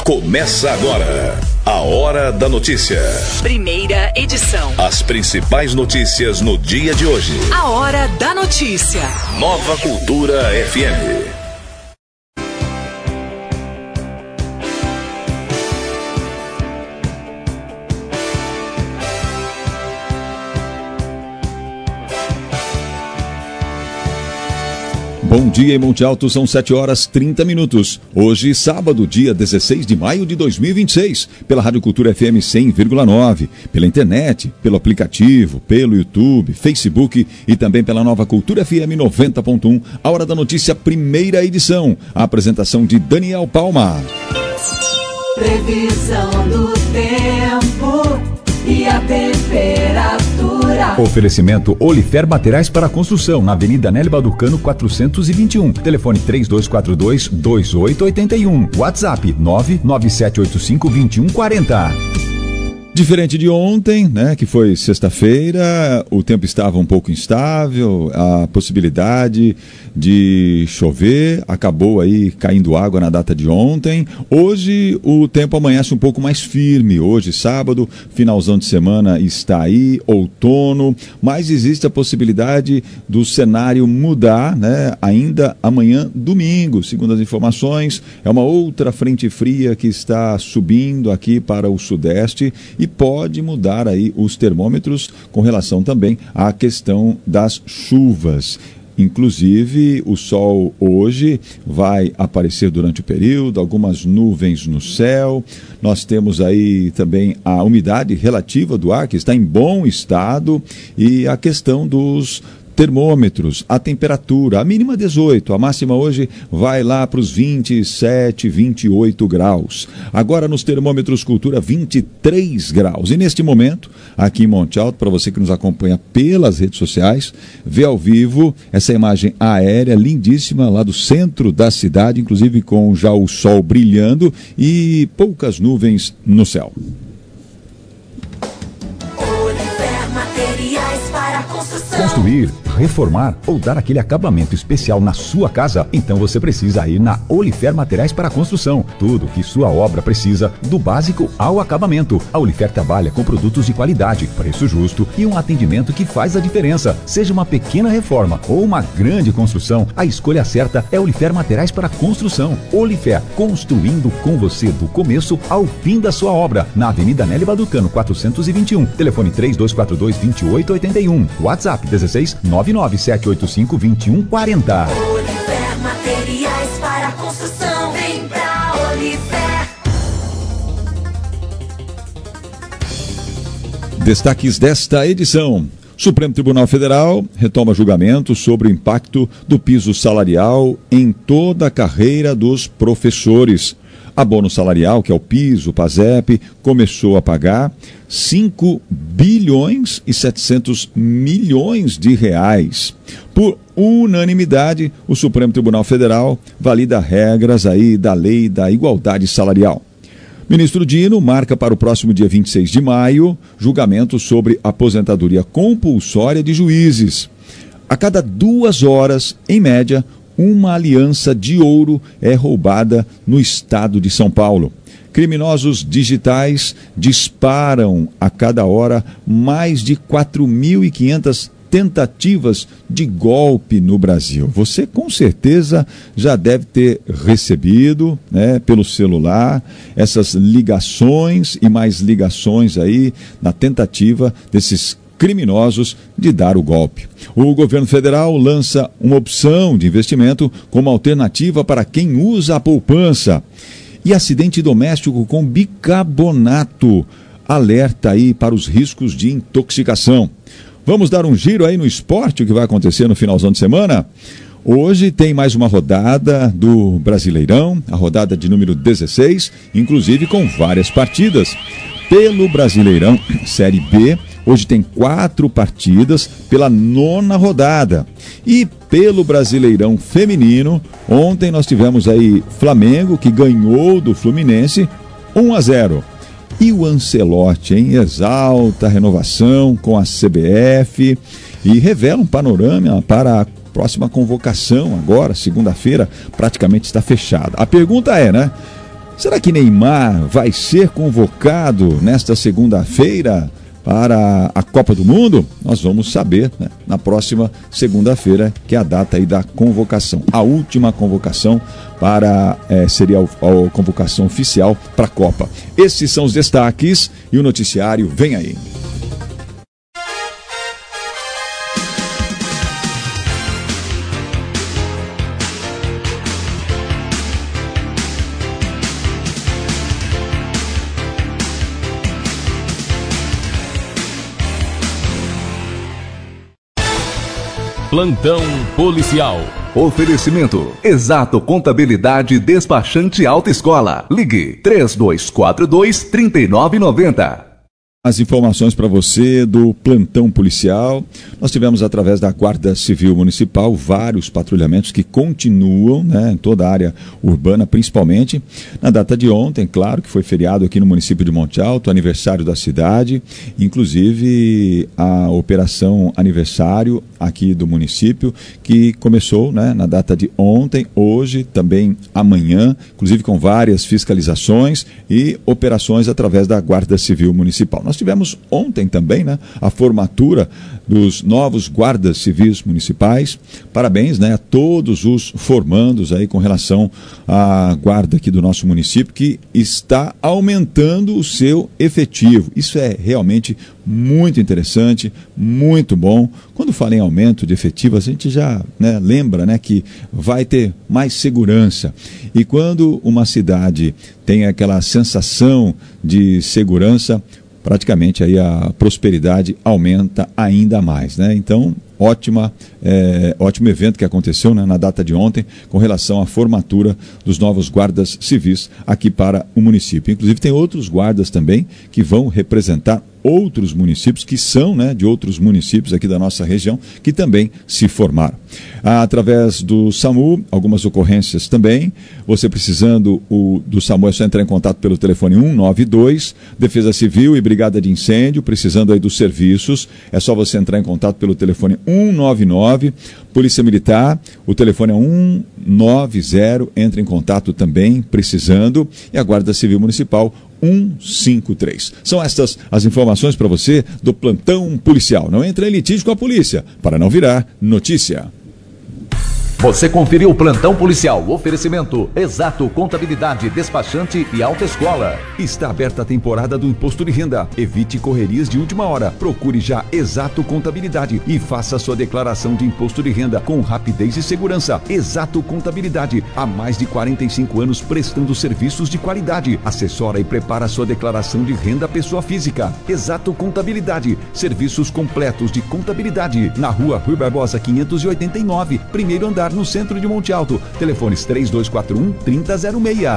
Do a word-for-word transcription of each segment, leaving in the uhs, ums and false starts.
Começa agora a Hora da Notícia. Primeira edição. As principais notícias no dia de hoje. A Hora da Notícia. Nova Cultura F M. Bom dia em Monte Alto, são sete horas e trinta minutos. Hoje, sábado, dia dezesseis de maio de dois mil e vinte e seis, pela Rádio Cultura F M cem vírgula nove, pela internet, pelo aplicativo, pelo YouTube, Facebook e também pela Nova Cultura F M noventa ponto um. A Hora da Notícia, primeira edição. A apresentação de Daniel Palma. Previsão do tempo e a temperatura. Oferecimento Olifer Materiais para Construção, na Avenida Nélio Balducano quatrocentos e vinte e um. Telefone três dois quatro dois, dois oito oito um. WhatsApp nove nove sete oito cinco, dois um quatro zero. Diferente de ontem, né, que foi sexta-feira, o tempo estava um pouco instável, a possibilidade de chover, acabou aí caindo água na data de ontem. Hoje o tempo amanhece um pouco mais firme, hoje sábado, finalzão de semana está aí, outono, mas existe a possibilidade do cenário mudar, né, ainda amanhã domingo, segundo as informações, é uma outra frente fria que está subindo aqui para o sudeste e pode mudar aí os termômetros com relação também à questão das chuvas. Inclusive, o sol hoje vai aparecer durante o período, algumas nuvens no céu. Nós temos aí também a umidade relativa do ar, que está em bom estado, e a questão dos termômetros, a temperatura, a mínima dezoito, a máxima hoje vai lá para os vinte e sete, vinte e oito graus. Agora nos termômetros Cultura, vinte e três graus. E neste momento, aqui em Monte Alto, para você que nos acompanha pelas redes sociais, vê ao vivo essa imagem aérea lindíssima lá do centro da cidade, inclusive com já o sol brilhando e poucas nuvens no céu. Construir, reformar ou dar aquele acabamento especial na sua casa? Então você precisa ir na Olifer Materiais para Construção. Tudo que sua obra precisa, do básico ao acabamento. A Olifer trabalha com produtos de qualidade, preço justo e um atendimento que faz a diferença. Seja uma pequena reforma ou uma grande construção, a escolha certa é Olifer Materiais para Construção. Olifer, construindo com você do começo ao fim da sua obra. Na Avenida Nélio Balducano quatrocentos e vinte e um. Telefone três dois quatro dois, dois oito oito um. WhatsApp dezesseis, nove nove sete oito cinco, dois um quatro zero. Olifer Materiais para Construção, vem pra Olifer. Destaques desta edição. Supremo Tribunal Federal retoma julgamento sobre o impacto do piso salarial em toda a carreira dos professores. Abono salarial, que é o piso, o PASEP, começou a pagar cinco bilhões e setecentos milhões de reais. Por unanimidade, o Supremo Tribunal Federal valida regras aí da Lei da Igualdade Salarial. Ministro Dino marca para o próximo dia vinte e seis de maio julgamento sobre aposentadoria compulsória de juízes. A cada duas horas, em média, uma aliança de ouro é roubada no estado de São Paulo. Criminosos digitais disparam a cada hora mais de quatro mil e quinhentas tentativas de golpe no Brasil. Você com certeza já deve ter recebido, né, pelo celular essas ligações e mais ligações aí na tentativa desses criminosos de dar o golpe. O governo federal lança uma opção de investimento como alternativa para quem usa a poupança. E acidente doméstico com bicarbonato alerta aí para os riscos de intoxicação. Vamos dar um giro aí no esporte, o que vai acontecer no finalzão de semana? Hoje tem mais uma rodada do Brasileirão, a rodada de número dezesseis, inclusive com várias partidas. Pelo Brasileirão Série B, hoje tem quatro partidas pela nona rodada. E pelo Brasileirão Feminino, ontem nós tivemos aí Flamengo, que ganhou do Fluminense um a zero. E o Ancelotti, hein, exalta a renovação com a C B F e revela um panorama para a próxima convocação agora, segunda-feira, praticamente está fechada. A pergunta é, né? Será que Neymar vai ser convocado nesta segunda-feira para a Copa do Mundo? Nós vamos saber, né, na próxima segunda-feira, que é a data aí da convocação. A última convocação para é, seria a, a convocação oficial para a Copa. Esses são os destaques e o noticiário vem aí. Plantão policial. Oferecimento: Exato Contabilidade Despachante Alta Escola. Ligue três dois quatro dois, três nove nove zero. As informações para você do plantão policial. Nós tivemos, através da Guarda Civil Municipal, vários patrulhamentos que continuam, né, em toda a área urbana, principalmente. Na data de ontem, claro, que foi feriado aqui no município de Monte Alto, aniversário da cidade, inclusive a operação aniversário aqui do município, que começou, né, na data de ontem, hoje, também amanhã, inclusive com várias fiscalizações e operações através da Guarda Civil Municipal. Nós tivemos ontem também, né, a formatura dos novos guardas civis municipais. Parabéns, né, a todos os formandos aí com relação à guarda aqui do nosso município, que está aumentando o seu efetivo. Isso é realmente muito interessante, muito bom. Quando fala em aumento de efetivo, a gente já, né, lembra, né, que vai ter mais segurança. E quando uma cidade tem aquela sensação de segurança, praticamente aí a prosperidade aumenta ainda mais, né? Então, ótima, é, ótimo evento que aconteceu, né, na data de ontem, com relação à formatura dos novos guardas civis aqui para o município. Inclusive tem outros guardas também que vão representar outros municípios, que são, né, de outros municípios aqui da nossa região, que também se formaram. Através do SAMU, algumas ocorrências também. Você precisando o, do SAMU, é só entrar em contato pelo telefone um nove dois, Defesa Civil e Brigada de Incêndio, precisando aí dos serviços, é só você entrar em contato pelo telefone um nove nove, Polícia Militar, o telefone é um nove zero, entre em contato também, precisando, e a Guarda Civil Municipal, um cinco três. São estas as informações para você do plantão policial. Não entre em litígio com a polícia, para não virar notícia. Você conferiu o Plantão Policial. Oferecimento: Exato Contabilidade Despachante e Alta Escola. Está aberta a temporada do Imposto de Renda. Evite correrias de última hora. Procure já Exato Contabilidade e faça sua declaração de Imposto de Renda com rapidez e segurança. Exato Contabilidade. Há mais de quarenta e cinco anos prestando serviços de qualidade. Assessora e prepara sua declaração de renda pessoa física. Exato Contabilidade. Serviços completos de contabilidade. Na rua Rui Barbosa quinhentos e oitenta e nove, primeiro andar, no centro de Monte Alto. Telefones três dois quatro um, três zero zero seis.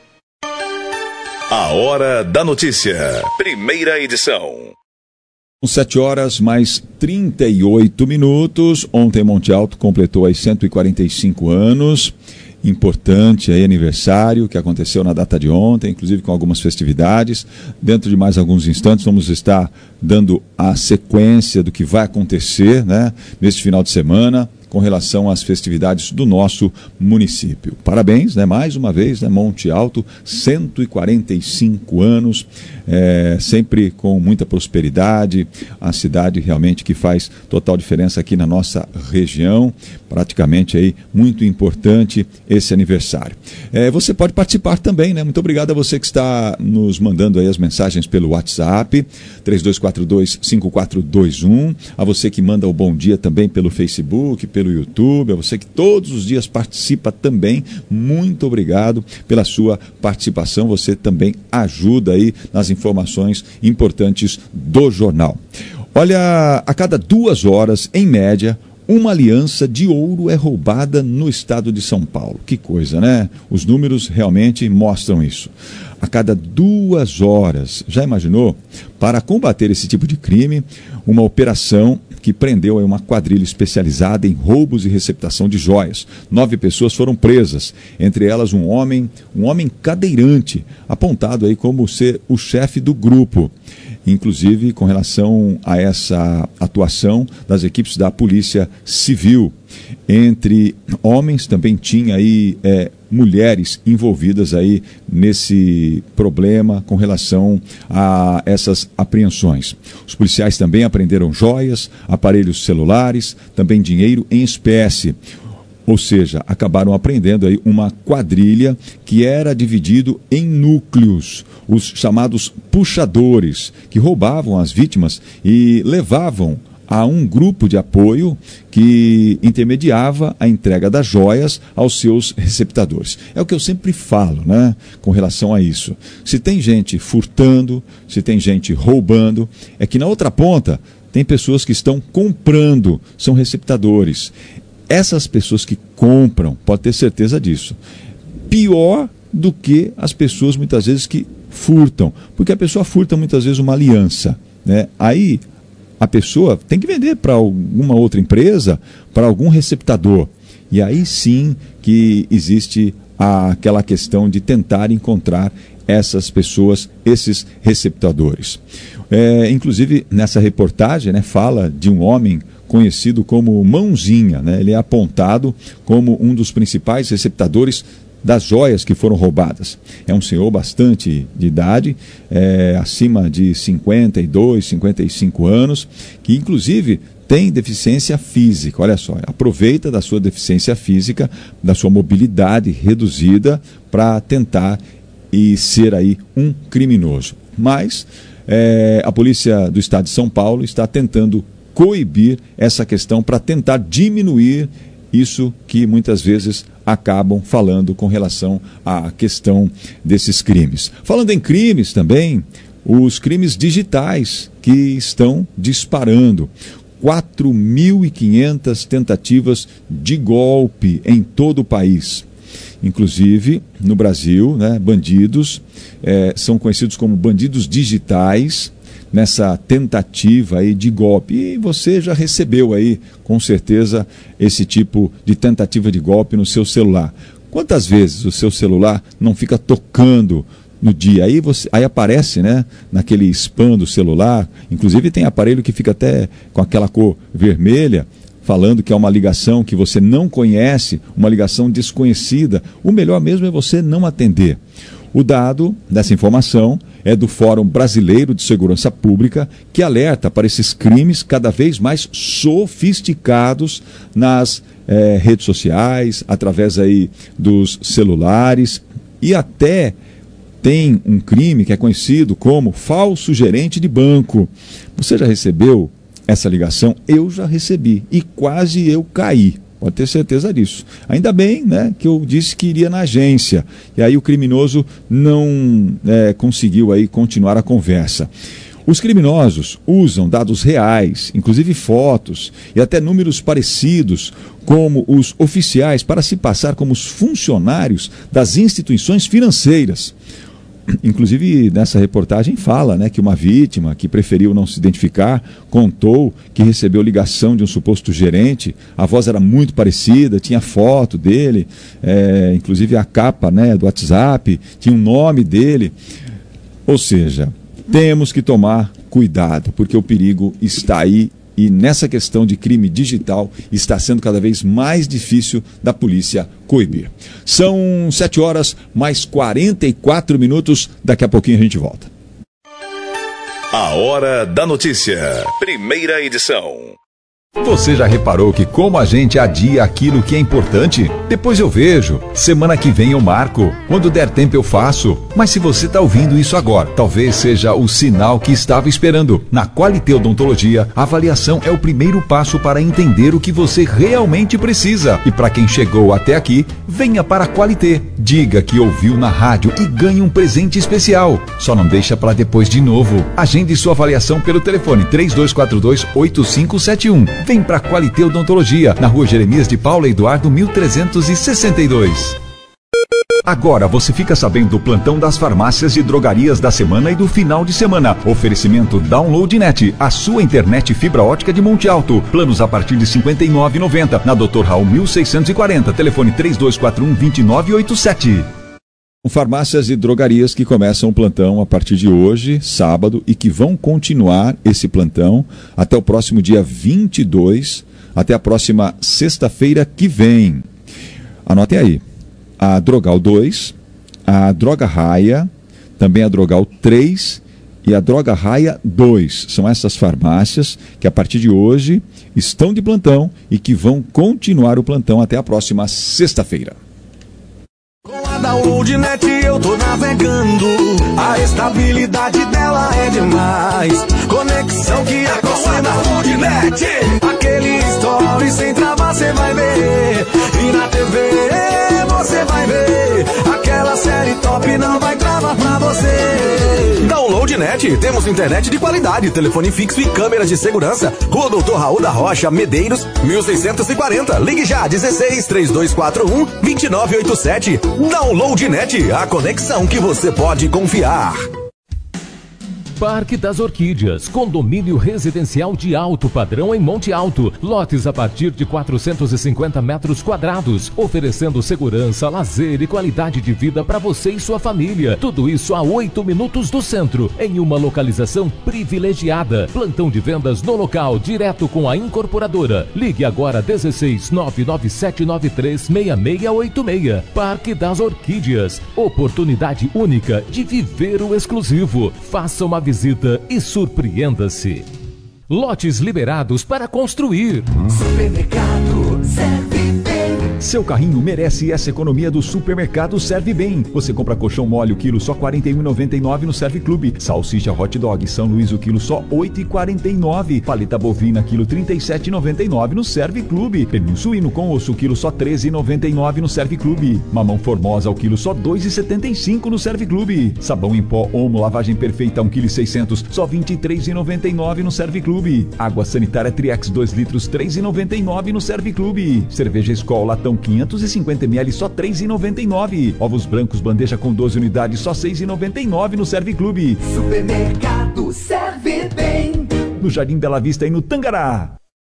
A Hora da Notícia. Primeira edição. sete horas mais trinta e oito minutos. Ontem Monte Alto completou aí cento e quarenta e cinco anos. Importante aí aniversário que aconteceu na data de ontem, inclusive com algumas festividades. Dentro de mais alguns instantes vamos estar dando a sequência do que vai acontecer, né, neste final de semana, com relação às festividades do nosso município. Parabéns, né, mais uma vez, né, Monte Alto, cento e quarenta e cinco anos, é, sempre com muita prosperidade, a cidade realmente que faz total diferença aqui na nossa região, praticamente aí muito importante esse aniversário. É, você pode participar também, né? Muito obrigado a você que está nos mandando aí as mensagens pelo WhatsApp, três dois quatro dois, cinco quatro dois um, a você que manda o bom dia também pelo Facebook, pelo YouTube, a você que todos os dias participa também, muito obrigado pela sua participação, você também ajuda aí nas informações importantes do jornal. Olha, a cada duas horas, em média, uma aliança de ouro é roubada no estado de São Paulo. Que coisa, né? Os números realmente mostram isso. A cada duas horas, já imaginou? Para combater esse tipo de crime, uma operação que prendeu uma quadrilha especializada em roubos e receptação de joias. Nove pessoas foram presas, entre elas um homem, um homem cadeirante, apontado aí como ser o chefe do grupo. Inclusive com relação a essa atuação das equipes da Polícia Civil. Entre homens também tinha aí é, mulheres envolvidas aí nesse problema com relação a essas apreensões. Os policiais também apreenderam joias, aparelhos celulares, também dinheiro em espécie. Ou seja, acabaram apreendendo aí uma quadrilha que era dividido em núcleos, os chamados puxadores, que roubavam as vítimas e levavam a um grupo de apoio que intermediava a entrega das joias aos seus receptadores. É o que eu sempre falo, né, com relação a isso. Se tem gente furtando, se tem gente roubando, é que na outra ponta tem pessoas que estão comprando, são receptadores. Essas pessoas que compram, pode ter certeza disso, pior do que as pessoas muitas vezes que furtam, porque a pessoa furta muitas vezes uma aliança, né? Aí a pessoa tem que vender para alguma outra empresa, para algum receptador, e aí sim que existe a, aquela questão de tentar encontrar essas pessoas, esses receptadores. É, inclusive nessa reportagem, né, fala de um homem conhecido como Mãozinha, né? Ele é apontado como um dos principais receptadores das joias que foram roubadas. É um senhor bastante de idade, é, acima de cinquenta e dois, cinquenta e cinco anos, que inclusive tem deficiência física. Olha só, aproveita da sua deficiência física, da sua mobilidade reduzida para tentar e ser aí um criminoso. Mas é, a polícia do estado de São Paulo está tentando coibir essa questão para tentar diminuir isso que muitas vezes acabam falando com relação à questão desses crimes. Falando em crimes também, os crimes digitais que estão disparando. quatro mil e quinhentas tentativas de golpe em todo o país. Inclusive, no Brasil, né, bandidos é, são conhecidos como bandidos digitais, nessa tentativa aí de golpe. E você já recebeu aí, com certeza, esse tipo de tentativa de golpe no seu celular. Quantas vezes o seu celular não fica tocando no dia? Aí, você, aí aparece, né, naquele spam do celular, inclusive tem aparelho que fica até com aquela cor vermelha, falando que é uma ligação que você não conhece, uma ligação desconhecida. O melhor mesmo é você não atender. O dado dessa informação é do Fórum Brasileiro de Segurança Pública, que alerta para esses crimes cada vez mais sofisticados nas eh, redes sociais, através aí dos celulares, e até tem um crime que é conhecido como falso gerente de banco. Você já recebeu essa ligação? Eu já recebi e quase eu caí. Pode ter certeza disso. Ainda bem, né, que eu disse que iria na agência. E aí o criminoso não é, conseguiu aí continuar a conversa. Os criminosos usam dados reais, inclusive fotos e até números parecidos, como os oficiais, para se passar como os funcionários das instituições financeiras. Inclusive, nessa reportagem fala, né, que uma vítima que preferiu não se identificar contou que recebeu ligação de um suposto gerente. A voz era muito parecida, tinha foto dele, é, inclusive a capa, né, do WhatsApp, tinha o nome dele. Ou seja, temos que tomar cuidado, porque o perigo está aí. E nessa questão de crime digital está sendo cada vez mais difícil da polícia coibir. São sete horas mais quarenta e quatro minutos. Daqui a pouquinho a gente volta. A Hora da Notícia. Primeira edição. Você já reparou que como a gente adia aquilo que é importante? Depois eu vejo, semana que vem eu marco, quando der tempo eu faço. Mas se você está ouvindo isso agora, talvez seja o sinal que estava esperando. Na Qualité Odontologia, a avaliação é o primeiro passo para entender o que você realmente precisa. E para quem chegou até aqui, venha para a Qualité. Diga que ouviu na rádio e ganhe um presente especial. Só não deixa para depois de novo. Agende sua avaliação pelo telefone três dois quatro dois, oito cinco sete um. Vem para a Qualité Odontologia, na rua Jeremias de Paula Eduardo, mil trezentos e sessenta e dois. Agora você fica sabendo do plantão das farmácias e drogarias da semana e do final de semana. Oferecimento Download Net, a sua internet fibra ótica de Monte Alto. Planos a partir de cinquenta e nove reais e noventa centavos. Na doutor Raul mil seiscentos e quarenta. Telefone três dois quatro um, dois nove oito sete. Farmácias e drogarias que começam o plantão a partir de hoje, sábado, e que vão continuar esse plantão até o próximo dia vinte e dois, até a próxima sexta-feira que vem. Anotem aí. a Drogal dois, a Droga Raia, também a Drogal três e a Droga Raia dois. São essas farmácias que a partir de hoje estão de plantão e que vão continuar o plantão até a próxima sexta-feira. Com a Downloadnet eu tô navegando, a estabilidade dela é demais. Conexão que é com a Downloadnet, aquele story sem travar cê vai ver. E na T V você vai ver, aquela série top não vai travar pra você. Downloadnet, temos internet de qualidade, telefone fixo e câmeras de segurança. Rua Doutor Raul da Rocha, Medeiros, mil seiscentos e quarenta. Ligue já, dezesseis, trinta e dois quarenta e um, vinte e nove oitenta e sete. Downloadnet, a conexão que você pode confiar. Parque das Orquídeas, condomínio residencial de alto padrão em Monte Alto. Lotes a partir de quatrocentos e cinquenta metros quadrados, oferecendo segurança, lazer e qualidade de vida para você e sua família. Tudo isso a oito minutos do centro, em uma localização privilegiada. Plantão de vendas no local, direto com a incorporadora. Ligue agora dezesseis, nove nove sete nove três, seis seis oito seis. Parque das Orquídeas, oportunidade única de viver o exclusivo. Faça uma visita e surpreenda-se. Lotes liberados para construir. Supermercado Serve Bem. Seu carrinho merece essa economia do Supermercado Serve Bem. Você compra colchão mole o quilo só quarenta e um reais e noventa e nove centavos no Serve Clube. Salsicha Hot Dog São Luís o quilo só oito reais e quarenta e nove centavos. Paleta bovina quilo trinta e sete reais e noventa e nove centavos no Serve Clube. Pernil suíno com osso quilo só treze reais e noventa e nove centavos no Serve Clube. Mamão Formosa o quilo só dois reais e setenta e cinco centavos no Serve Clube. Sabão em pó Omo lavagem perfeita um quilo e seiscentos só vinte e três reais e noventa e nove centavos no Serve Clube. Água sanitária Triex dois litros três reais e noventa e nove centavos no Serve Clube. Cerveja Skol latão quinhentos e cinquenta mililitros só três reais e noventa e nove centavos. Ovos brancos bandeja com doze unidades só seis reais e noventa e nove centavos no Serve Clube. Supermercado Serve Bem. No Jardim Bela Vista e no Tangará.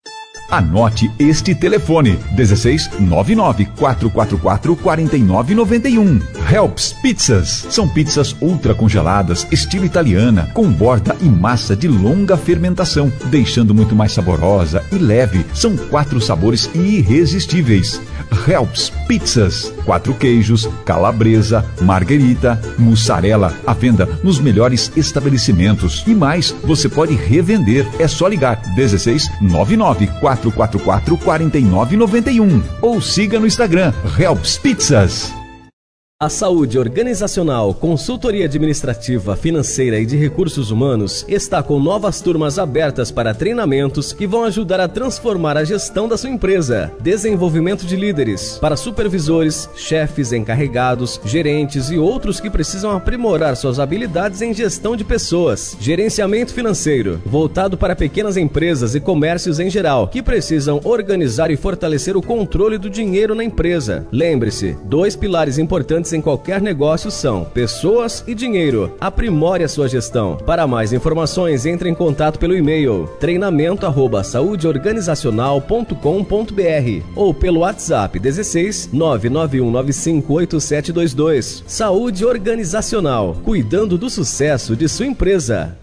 Anote este telefone: dezesseis, nove nove quatro quatro quatro, quatro nove nove um. Helps Pizzas. São pizzas ultra congeladas, estilo italiana, com borda e massa de longa fermentação, deixando muito mais saborosa e leve. São quatro sabores irresistíveis. Helps Pizzas. Quatro queijos, calabresa, marguerita, mussarela. À venda nos melhores estabelecimentos. E mais, você pode revender. É só ligar dezesseis, nove nove quatro quatro quatro, quatro nove nove um ou siga no Instagram Helps Pizzas. A saúde organizacional, consultoria administrativa, financeira e de recursos humanos está com novas turmas abertas para treinamentos que vão ajudar a transformar a gestão da sua empresa. Desenvolvimento de líderes para supervisores, chefes, encarregados, gerentes e outros que precisam aprimorar suas habilidades em gestão de pessoas. Gerenciamento financeiro, voltado para pequenas empresas e comércios em geral, que precisam organizar e fortalecer o controle do dinheiro na empresa. Lembre-se, dois pilares importantes em qualquer negócio são pessoas e dinheiro. Aprimore a sua gestão. Para mais informações, entre em contato pelo e-mail treinamento arroba saúde organizacional ponto com ponto br ou pelo WhatsApp dezesseis, nove nove um nove cinco oito sete dois dois. Saúde Organizacional, cuidando do sucesso de sua empresa.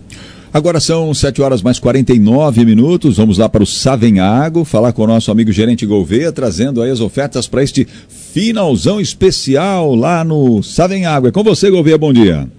Agora são sete horas mais quarenta e nove minutos, vamos lá para o Savenhago, falar com o nosso amigo gerente Gouveia, trazendo aí as ofertas para este finalzão especial lá no Savenhago. É com você, Gouveia, bom dia.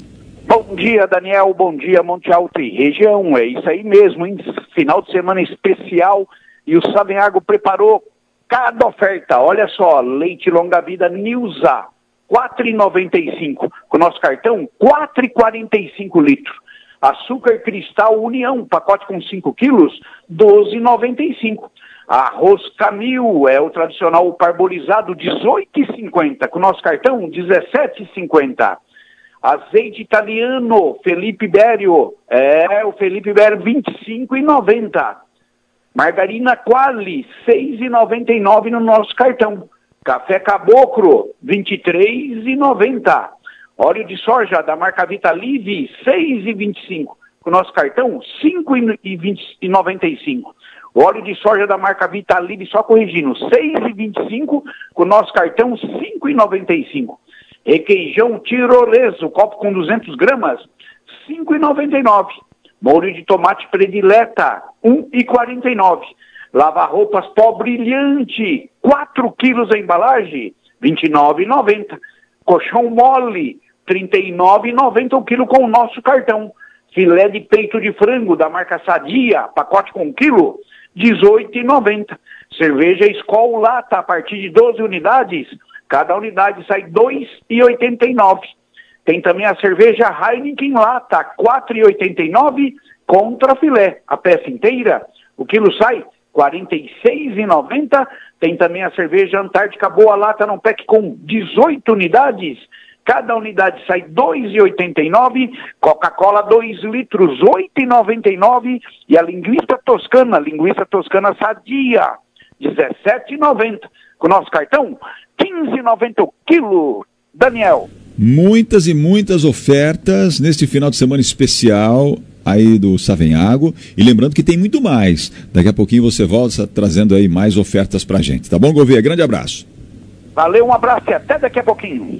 Bom dia, Daniel, bom dia, Monte Alto e região, é isso aí mesmo, hein? Final de semana especial e o Savenhago preparou cada oferta, olha só, leite longa-vida Nilza, quatro reais e noventa e cinco centavos, com o nosso cartão, quatro reais e quarenta e cinco litros. Açúcar Cristal União, pacote com cinco quilos, doze reais e noventa e cinco centavos. Arroz Camil, é o tradicional parbolizado, dezoito reais e cinquenta centavos. Com o nosso cartão, dezessete reais e cinquenta centavos. Azeite italiano, Felipe Bério, é o Felipe Bério, vinte e cinco reais e noventa centavos. Margarina Quali, seis reais e noventa e nove centavos no nosso cartão. Café Caboclo, vinte e três reais e noventa centavos. Óleo de soja da marca Vitalive, seis reais e vinte e cinco centavos. Com o nosso cartão, cinco reais e noventa e cinco centavos. Óleo de soja da marca Vitalive, só corrigindo, seis reais e vinte e cinco centavos. Com o nosso cartão, cinco reais e noventa e cinco centavos. Requeijão Tiroleso, copo com duzentas gramas, cinco reais e noventa e nove centavos. Molho de tomate predileta, um real e quarenta e nove centavos. Lava-roupas Pó Brilhante, quatro quilos a embalagem, vinte e nove reais e noventa centavos. Colchão mole, trinta e nove reais e noventa centavos o quilo com o nosso cartão. Filé de peito de frango da marca Sadia, pacote com quilo, dezoito reais e noventa centavos. Cerveja Skol lata a partir de doze unidades, cada unidade sai dois reais e oitenta e nove centavos. Tem também a cerveja Heineken lata, quatro reais e oitenta e nove centavos, contra filé. A peça inteira, o quilo sai quarenta e seis reais e noventa centavos. Tem também a cerveja Antártica Boa lata num pack com dezoito unidades, cada unidade sai dois reais e oitenta e nove centavos. Coca-Cola dois litros, oito reais e noventa e nove centavos. E a linguiça toscana, linguiça toscana Sadia, dezessete reais e noventa centavos. Com o nosso cartão, quinze reais e noventa centavos o quilo. Daniel. Muitas e muitas ofertas neste final de semana especial aí do Savenhago. E lembrando que tem muito mais. Daqui a pouquinho você volta trazendo aí mais ofertas pra gente. Tá bom, Gouveia? Grande abraço. Valeu, um abraço e até daqui a pouquinho.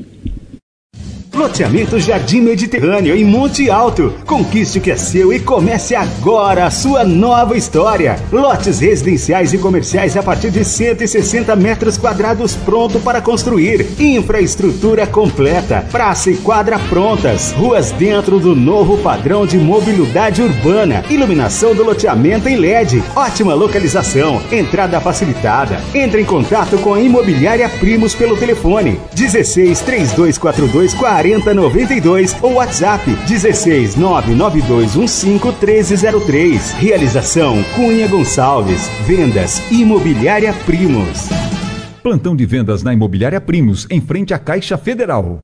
Loteamento Jardim Mediterrâneo em Monte Alto. Conquiste o que é seu e comece agora a sua nova história. Lotes residenciais e comerciais a partir de cento e sessenta metros quadrados pronto para construir. Infraestrutura completa, praça e quadra prontas, ruas dentro do novo padrão de mobilidade urbana, iluminação do loteamento em L E D, ótima localização, entrada facilitada. Entre em contato com a Imobiliária Primos pelo telefone dezesseis, três dois quatro dois, quarenta noventa e dois ou WhatsApp dezesseis, nove nove dois um cinco, treze zero três. Realização Cunha Gonçalves. Vendas Imobiliária Primos. Plantão de vendas na Imobiliária Primos, em frente à Caixa Federal.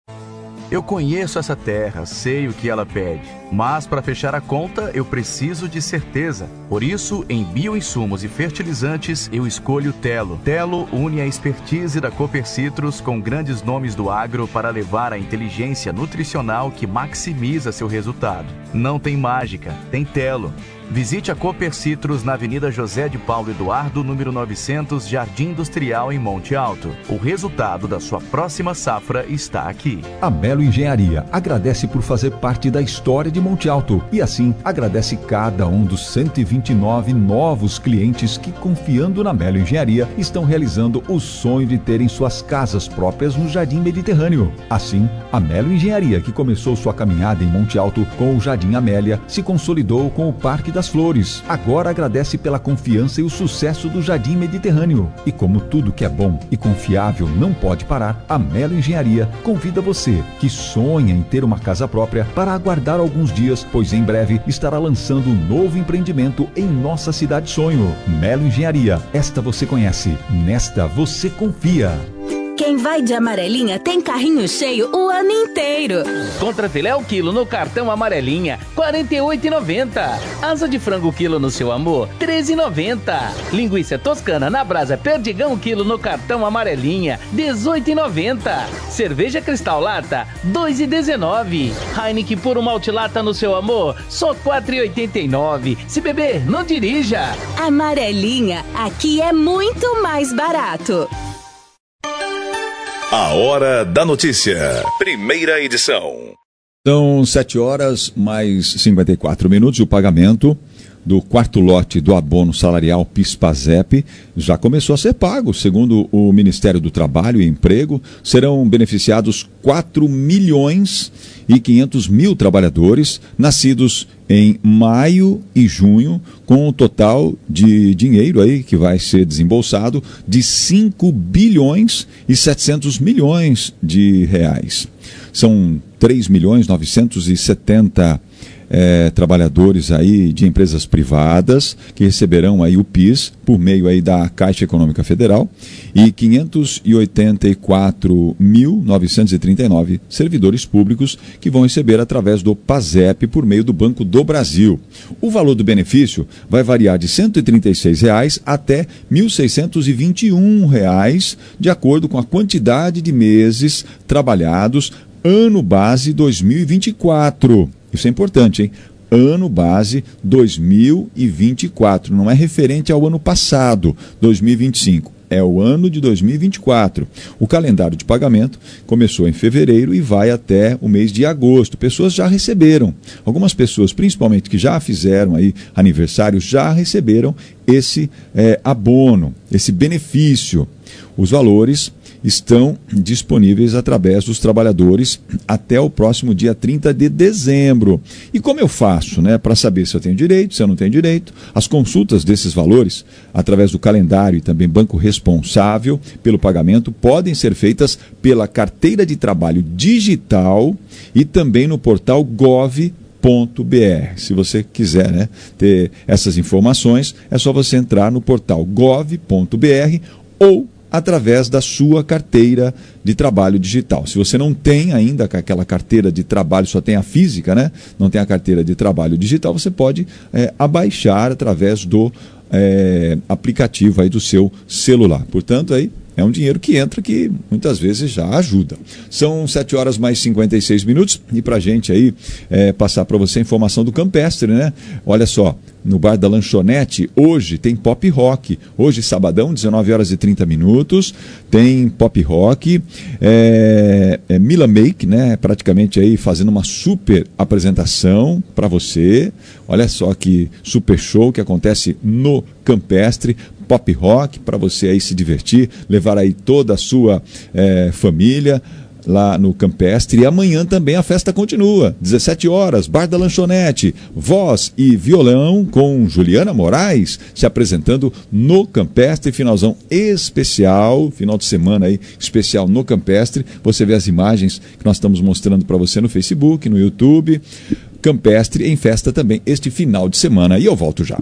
Eu conheço essa terra, sei o que ela pede, mas para fechar a conta eu preciso de certeza. Por isso, em bioinsumos e fertilizantes, eu escolho Telo. Telo une a expertise da Copercitros com grandes nomes do agro para levar a inteligência nutricional que maximiza seu resultado. Não tem mágica, tem Telo. Visite a Copercitros na Avenida José de Paulo Eduardo, número novecentos, Jardim Industrial, em Monte Alto. O resultado da sua próxima safra está aqui. A Melo Engenharia agradece por fazer parte da história de Monte Alto e assim agradece cada um dos cento e vinte e nove novos clientes que, confiando na Melo Engenharia, estão realizando o sonho de terem suas casas próprias no Jardim Mediterrâneo. Assim, a Melo Engenharia, que começou sua caminhada em Monte Alto com o Jardim Amélia, se consolidou com o Parque das Flores. Agora agradece pela confiança e o sucesso do Jardim Mediterrâneo. E como tudo que é bom e confiável não pode parar, a Melo Engenharia convida você que sonha em ter uma casa própria para aguardar alguns dias, pois em breve estará lançando um novo empreendimento em nossa cidade sonho. Melo Engenharia, esta você conhece, nesta você confia. Quem vai de Amarelinha tem carrinho cheio o ano inteiro. Contra filé o quilo no cartão Amarelinha, quarenta e oito reais e noventa centavos. Asa de frango quilo no seu amor, treze reais e noventa centavos. Linguiça toscana na brasa Perdigão quilo no cartão Amarelinha, dezoito reais e noventa centavos. Cerveja Cristal Lata, dois reais e dezenove centavos. Heineken Puro Malte Lata no seu amor, só quatro reais e oitenta e nove centavos. Se beber, não dirija. Amarelinha, aqui é muito mais barato. A Hora da Notícia. Primeira edição. São sete horas mais cinquenta e quatro minutos. O pagamento do quarto lote do abono salarial PIS/PASEP já começou a ser pago. Segundo o Ministério do Trabalho e Emprego, serão beneficiados quatro milhões e quinhentos mil trabalhadores nascidos em maio e junho, com um total de dinheiro aí que vai ser desembolsado de cinco bilhões e setecentos milhões de reais. São três milhões novecentos e setenta É, trabalhadores aí de empresas privadas que receberão aí o PIS por meio aí da Caixa Econômica Federal e quinhentos e oitenta e quatro mil novecentos e trinta e nove servidores públicos que vão receber através do PASEP por meio do Banco do Brasil. O valor do benefício vai variar de cento e trinta e seis reais até mil seiscentos e vinte e um reais, de acordo com a quantidade de meses trabalhados, ano base dois mil e vinte e quatro. Isso é importante, hein? Ano base dois mil e vinte e quatro, não é referente ao ano passado, dois mil e vinte e cinco, é o ano de dois mil e vinte e quatro. O calendário de pagamento começou em fevereiro e vai até o mês de agosto. Pessoas já receberam, algumas pessoas, principalmente que já fizeram aí aniversário, já receberam esse é, abono, esse benefício. Os valores estão disponíveis através dos trabalhadores até o próximo dia trinta de dezembro. E como eu faço, né, para saber se eu tenho direito, se eu não tenho direito? As consultas desses valores, através do calendário e também banco responsável pelo pagamento, podem ser feitas pela carteira de trabalho digital e também no portal gov ponto br. Se você quiser, né, ter essas informações, é só você entrar no portal gov ponto br ou através da sua carteira de trabalho digital. Se você não tem ainda aquela carteira de trabalho, só tem a física, né? Não tem a carteira de trabalho digital, você pode é, abaixar através do é, aplicativo aí do seu celular. Portanto, aí é um dinheiro que entra que muitas vezes já ajuda. São sete horas mais cinquenta e seis minutos e para a gente aí é, passar para você a informação do Campestre, né? Olha só, no Bar da Lanchonete, hoje tem pop rock. Hoje, sabadão, dezenove horas e trinta minutos, tem pop rock. É, é Mila Make, né? Praticamente aí fazendo uma super apresentação para você. Olha só que super show que acontece no Campestre. Pop rock para você aí se divertir, levar aí toda a sua é, família lá no Campestre. E amanhã também a festa continua, dezessete horas, Bar da Lanchonete, voz e violão com Juliana Moraes se apresentando no Campestre, finalzão especial, final de semana aí especial no Campestre. Você vê as imagens que nós estamos mostrando para você no Facebook, no YouTube. Campestre em festa também este final de semana e eu volto já.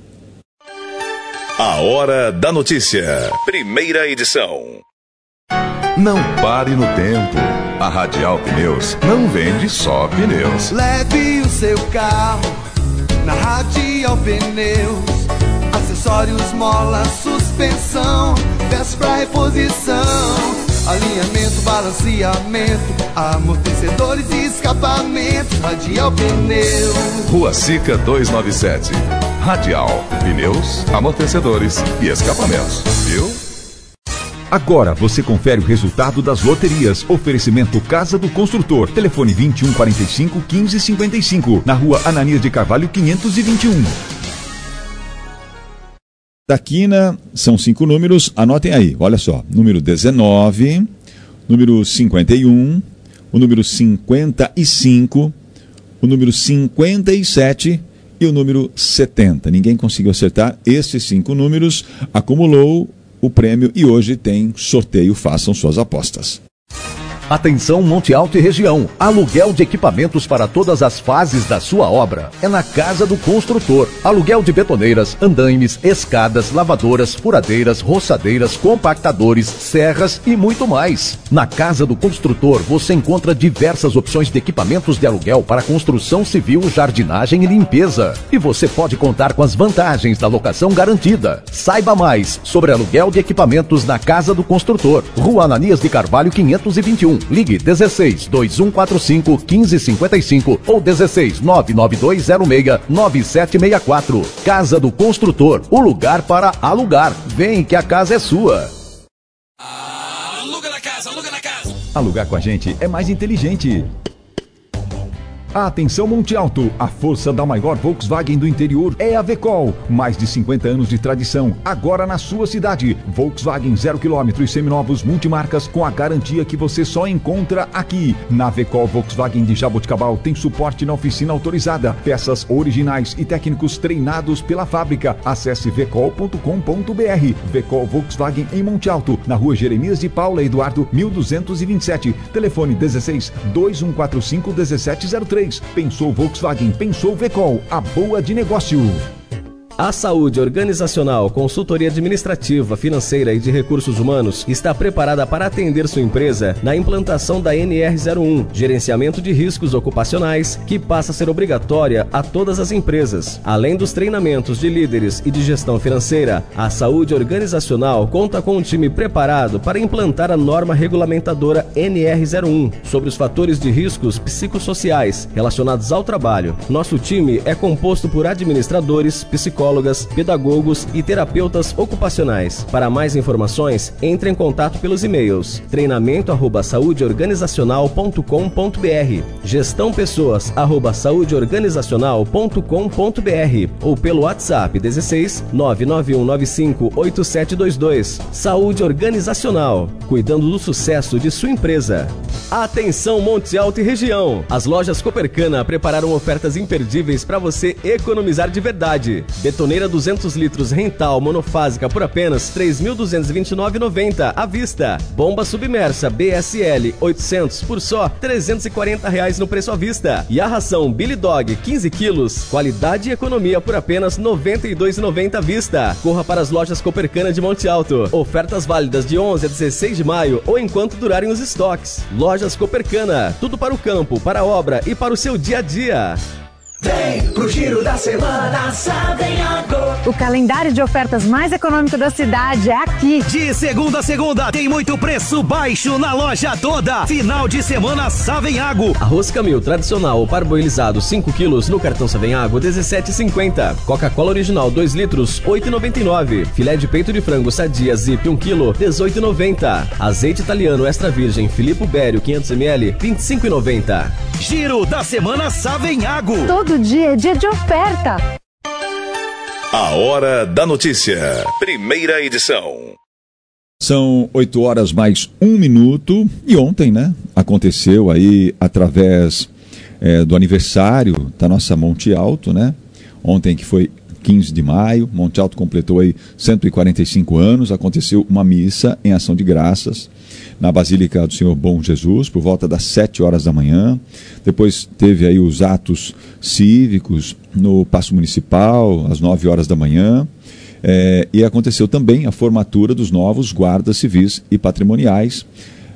A Hora da Notícia. Primeira edição. Não pare no tempo. A Radial Pneus não vende só pneus. Leve o seu carro na Radial Pneus. Acessórios, mola, suspensão, peças pra reposição, alinhamento, balanceamento, amortecedores e escapamentos. Radial Pneus. Rua Sica duzentos e noventa e sete. Radial Pneus, amortecedores e escapamentos. Viu? Agora você confere o resultado das loterias. Oferecimento Casa do Construtor. Telefone vinte e um quarenta e cinco, quinze cinquenta e cinco. Na rua Ananias de Carvalho, quinhentos e vinte e um. Da quina, são cinco números, anotem aí, olha só. Número dezenove, número cinquenta e um, o número cinquenta e cinco, o número cinquenta e sete e o número setenta. Ninguém conseguiu acertar esses cinco números, acumulou o prêmio e hoje tem sorteio. Façam suas apostas. Atenção Monte Alto e região, aluguel de equipamentos para todas as fases da sua obra. É na Casa do Construtor. Aluguel de betoneiras, andaimes, escadas, lavadoras, furadeiras, roçadeiras, compactadores, serras e muito mais. Na Casa do Construtor você encontra diversas opções de equipamentos de aluguel para construção civil, jardinagem e limpeza. E você pode contar com as vantagens da locação garantida. Saiba mais sobre aluguel de equipamentos na Casa do Construtor. Rua Ananias de Carvalho, quinhentos e vinte e um. Ligue dezesseis, dois um quatro cinco, quinze cinquenta e cinco ou dezesseis, nove nove dois zero seis, nove sete seis quatro. Casa do Construtor, o lugar para alugar. Vem que a casa é sua. Aluga na casa, aluga na casa. Alugar com a gente é mais inteligente. Atenção Monte Alto, a força da maior Volkswagen do interior é a Vecol. Mais de cinquenta anos de tradição, agora na sua cidade. Volkswagen zero quilômetro e seminovos multimarcas com a garantia que você só encontra aqui. Na Vecol Volkswagen de Jaboticabal tem suporte na oficina autorizada, peças originais e técnicos treinados pela fábrica. Acesse vecol ponto com ponto br. Vecol Volkswagen em Monte Alto, na rua Jeremias de Paula Eduardo, mil duzentos e vinte e sete. Telefone dezesseis, dois um quatro cinco, dezessete zero três. Pensou Volkswagen, pensou Vecol, a boa de negócio. A Saúde Organizacional, Consultoria Administrativa, Financeira e de Recursos Humanos está preparada para atender sua empresa na implantação da N R zero um, Gerenciamento de Riscos Ocupacionais, que passa a ser obrigatória a todas as empresas. Além dos treinamentos de líderes e de gestão financeira, a Saúde Organizacional conta com um time preparado para implantar a norma regulamentadora N R zero um sobre os fatores de riscos psicossociais relacionados ao trabalho. Nosso time é composto por administradores, psicólogos, psicólogas, pedagogos e terapeutas ocupacionais. Para mais informações, entre em contato pelos e-mails treinamento arroba saúde organizacional ponto com ponto br, gestão pessoas arroba saúde organizacional ponto com ponto br ou pelo WhatsApp dezesseis nove nove um nove cinco oito sete dois dois. Saúde Organizacional, cuidando do sucesso de sua empresa. Atenção Monte Alto e região. As lojas Copercana prepararam ofertas imperdíveis para você economizar de verdade. Betoneira duzentos litros Rental monofásica por apenas três mil duzentos e vinte e nove reais e noventa centavos à vista. Bomba submersa B S L oitocentos por só trezentos e quarenta reais no preço à vista. E a ração Billy Dog quinze quilos, qualidade e economia por apenas noventa e dois reais e noventa centavos à vista. Corra para as lojas Copercana de Monte Alto. Ofertas válidas de onze a dezesseis de maio ou enquanto durarem os estoques. Lojas Copercana, tudo para o campo, para a obra e para o seu dia a dia. Vem pro Giro da Semana Savenhago. O calendário de ofertas mais econômico da cidade é aqui. De segunda a segunda tem muito preço baixo na loja toda. Final de semana Savenhago. Arroz Camil tradicional parboilizado cinco quilos no cartão Savenhago dezessete reais e cinquenta centavos. Coca-Cola original dois litros oito reais e noventa e nove centavos. Filé de peito de frango Sadia Zip um quilo dezoito reais e noventa centavos. Azeite italiano extra virgem Filippo Bério quinhentos mililitros vinte e cinco reais e noventa centavos. Giro da Semana Savenhago. Todo dia é dia de oferta. A Hora da Notícia. Primeira edição. São oito horas mais um minuto. E ontem, né? Aconteceu aí através é, do aniversário da nossa Monte Alto, né? Ontem que foi quinze de maio, Monte Alto completou aí cento e quarenta e cinco anos. Aconteceu uma missa em ação de graças na Basílica do Senhor Bom Jesus, por volta das sete horas da manhã. Depois teve aí os atos cívicos no Paço Municipal, às nove horas da manhã. É, e aconteceu também a formatura dos novos guardas civis e patrimoniais,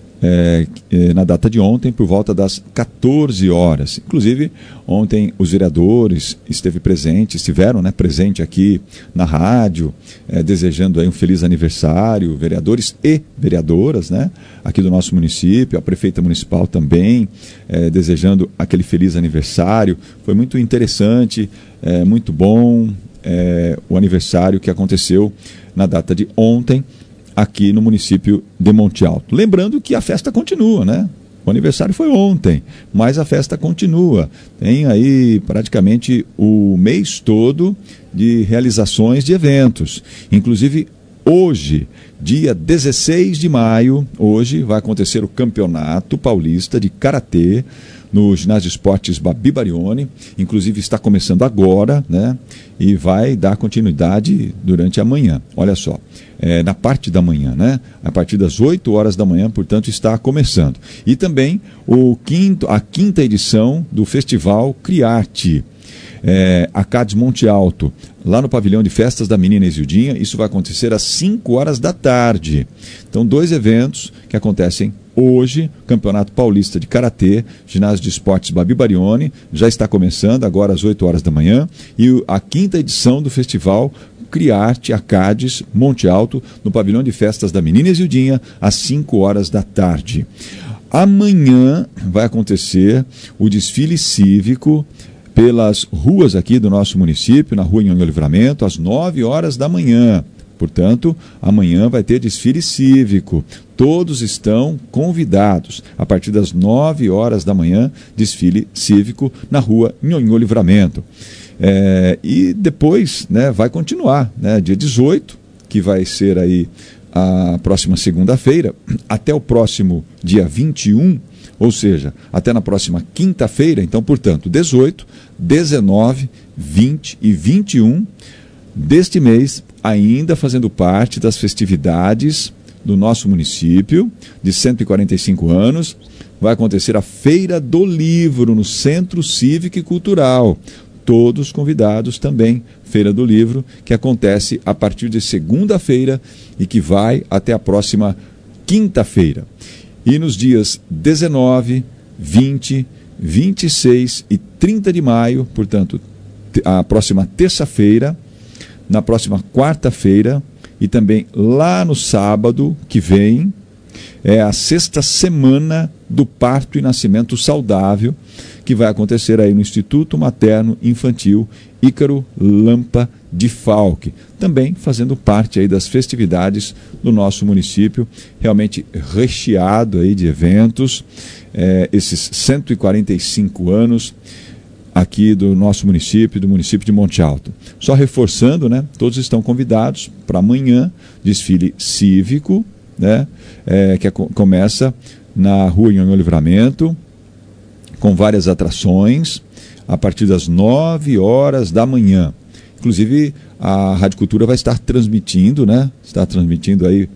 É, é, na data de ontem, por volta das quatorze horas. Inclusive, ontem os vereadores esteve presente, estiveram né, presente aqui na rádio, é, desejando aí um feliz aniversário, vereadores e vereadoras, né, aqui do nosso município, a prefeita municipal também, é, desejando aquele feliz aniversário. Foi muito interessante, é, muito bom é, o aniversário que aconteceu na data de ontem, aqui no município de Monte Alto. Lembrando que a festa continua, né? O aniversário foi ontem, mas a festa continua. Tem aí praticamente o mês todo de realizações de eventos. Inclusive, hoje, dia dezesseis de maio, hoje vai acontecer o Campeonato Paulista de Karatê no Ginásio Esportes Babi Barione. Inclusive está começando agora, né? E vai dar continuidade durante a manhã. Olha só, é, na parte da manhã, né? A partir das oito horas da manhã, portanto, está começando. E também o quinto, a quinta edição do Festival Criarte. É, a Cades Monte Alto, lá no pavilhão de festas da Menina Isildinha. Isso vai acontecer às cinco horas da tarde. Então, dois eventos que acontecem hoje. Campeonato Paulista de Karatê, Ginásio de Esportes Babi Barione, já está começando agora às oito horas da manhã. E a quinta edição do Festival Criarte, a Cades Monte Alto, no pavilhão de festas da Menina Isildinha, às cinco horas da tarde. Amanhã vai acontecer o desfile cívico pelas ruas aqui do nosso município, na Rua Nhonhô Livramento, às nove horas da manhã. Portanto, amanhã vai ter desfile cívico. Todos estão convidados. A partir das nove horas da manhã, desfile cívico na Rua Nhonhô Livramento. É, e depois, né, vai continuar, né, dia dezoito, que vai ser aí a próxima segunda-feira, até o próximo dia vinte e um, ou seja, até na próxima quinta-feira. Então, portanto, dezoito, dezenove, vinte e vinte e um deste mês, ainda fazendo parte das festividades do nosso município, de cento e quarenta e cinco anos, vai acontecer a Feira do Livro no Centro Cívico e Cultural. Todos convidados também, Feira do Livro, que acontece a partir de segunda-feira e que vai até a próxima quinta-feira. E nos dias dezenove, vinte, vinte e seis e trinta de maio, portanto, a próxima terça-feira, na próxima quarta-feira e também lá no sábado que vem, É a sexta semana do parto e nascimento saudável, que vai acontecer aí no Instituto Materno Infantil Ícaro Lampa de Falque, também fazendo parte aí das festividades do nosso município, realmente recheado aí de eventos, é, esses cento e quarenta e cinco anos aqui do nosso município, do município de Monte Alto. Só reforçando, né, todos estão convidados para amanhã, desfile cívico, né, é, que é, começa na Rua Nhonhô Livramento, com várias atrações, a partir das nove horas da manhã. Inclusive, a Rádio Cultura vai estar transmitindo, né? Está transmitindo aí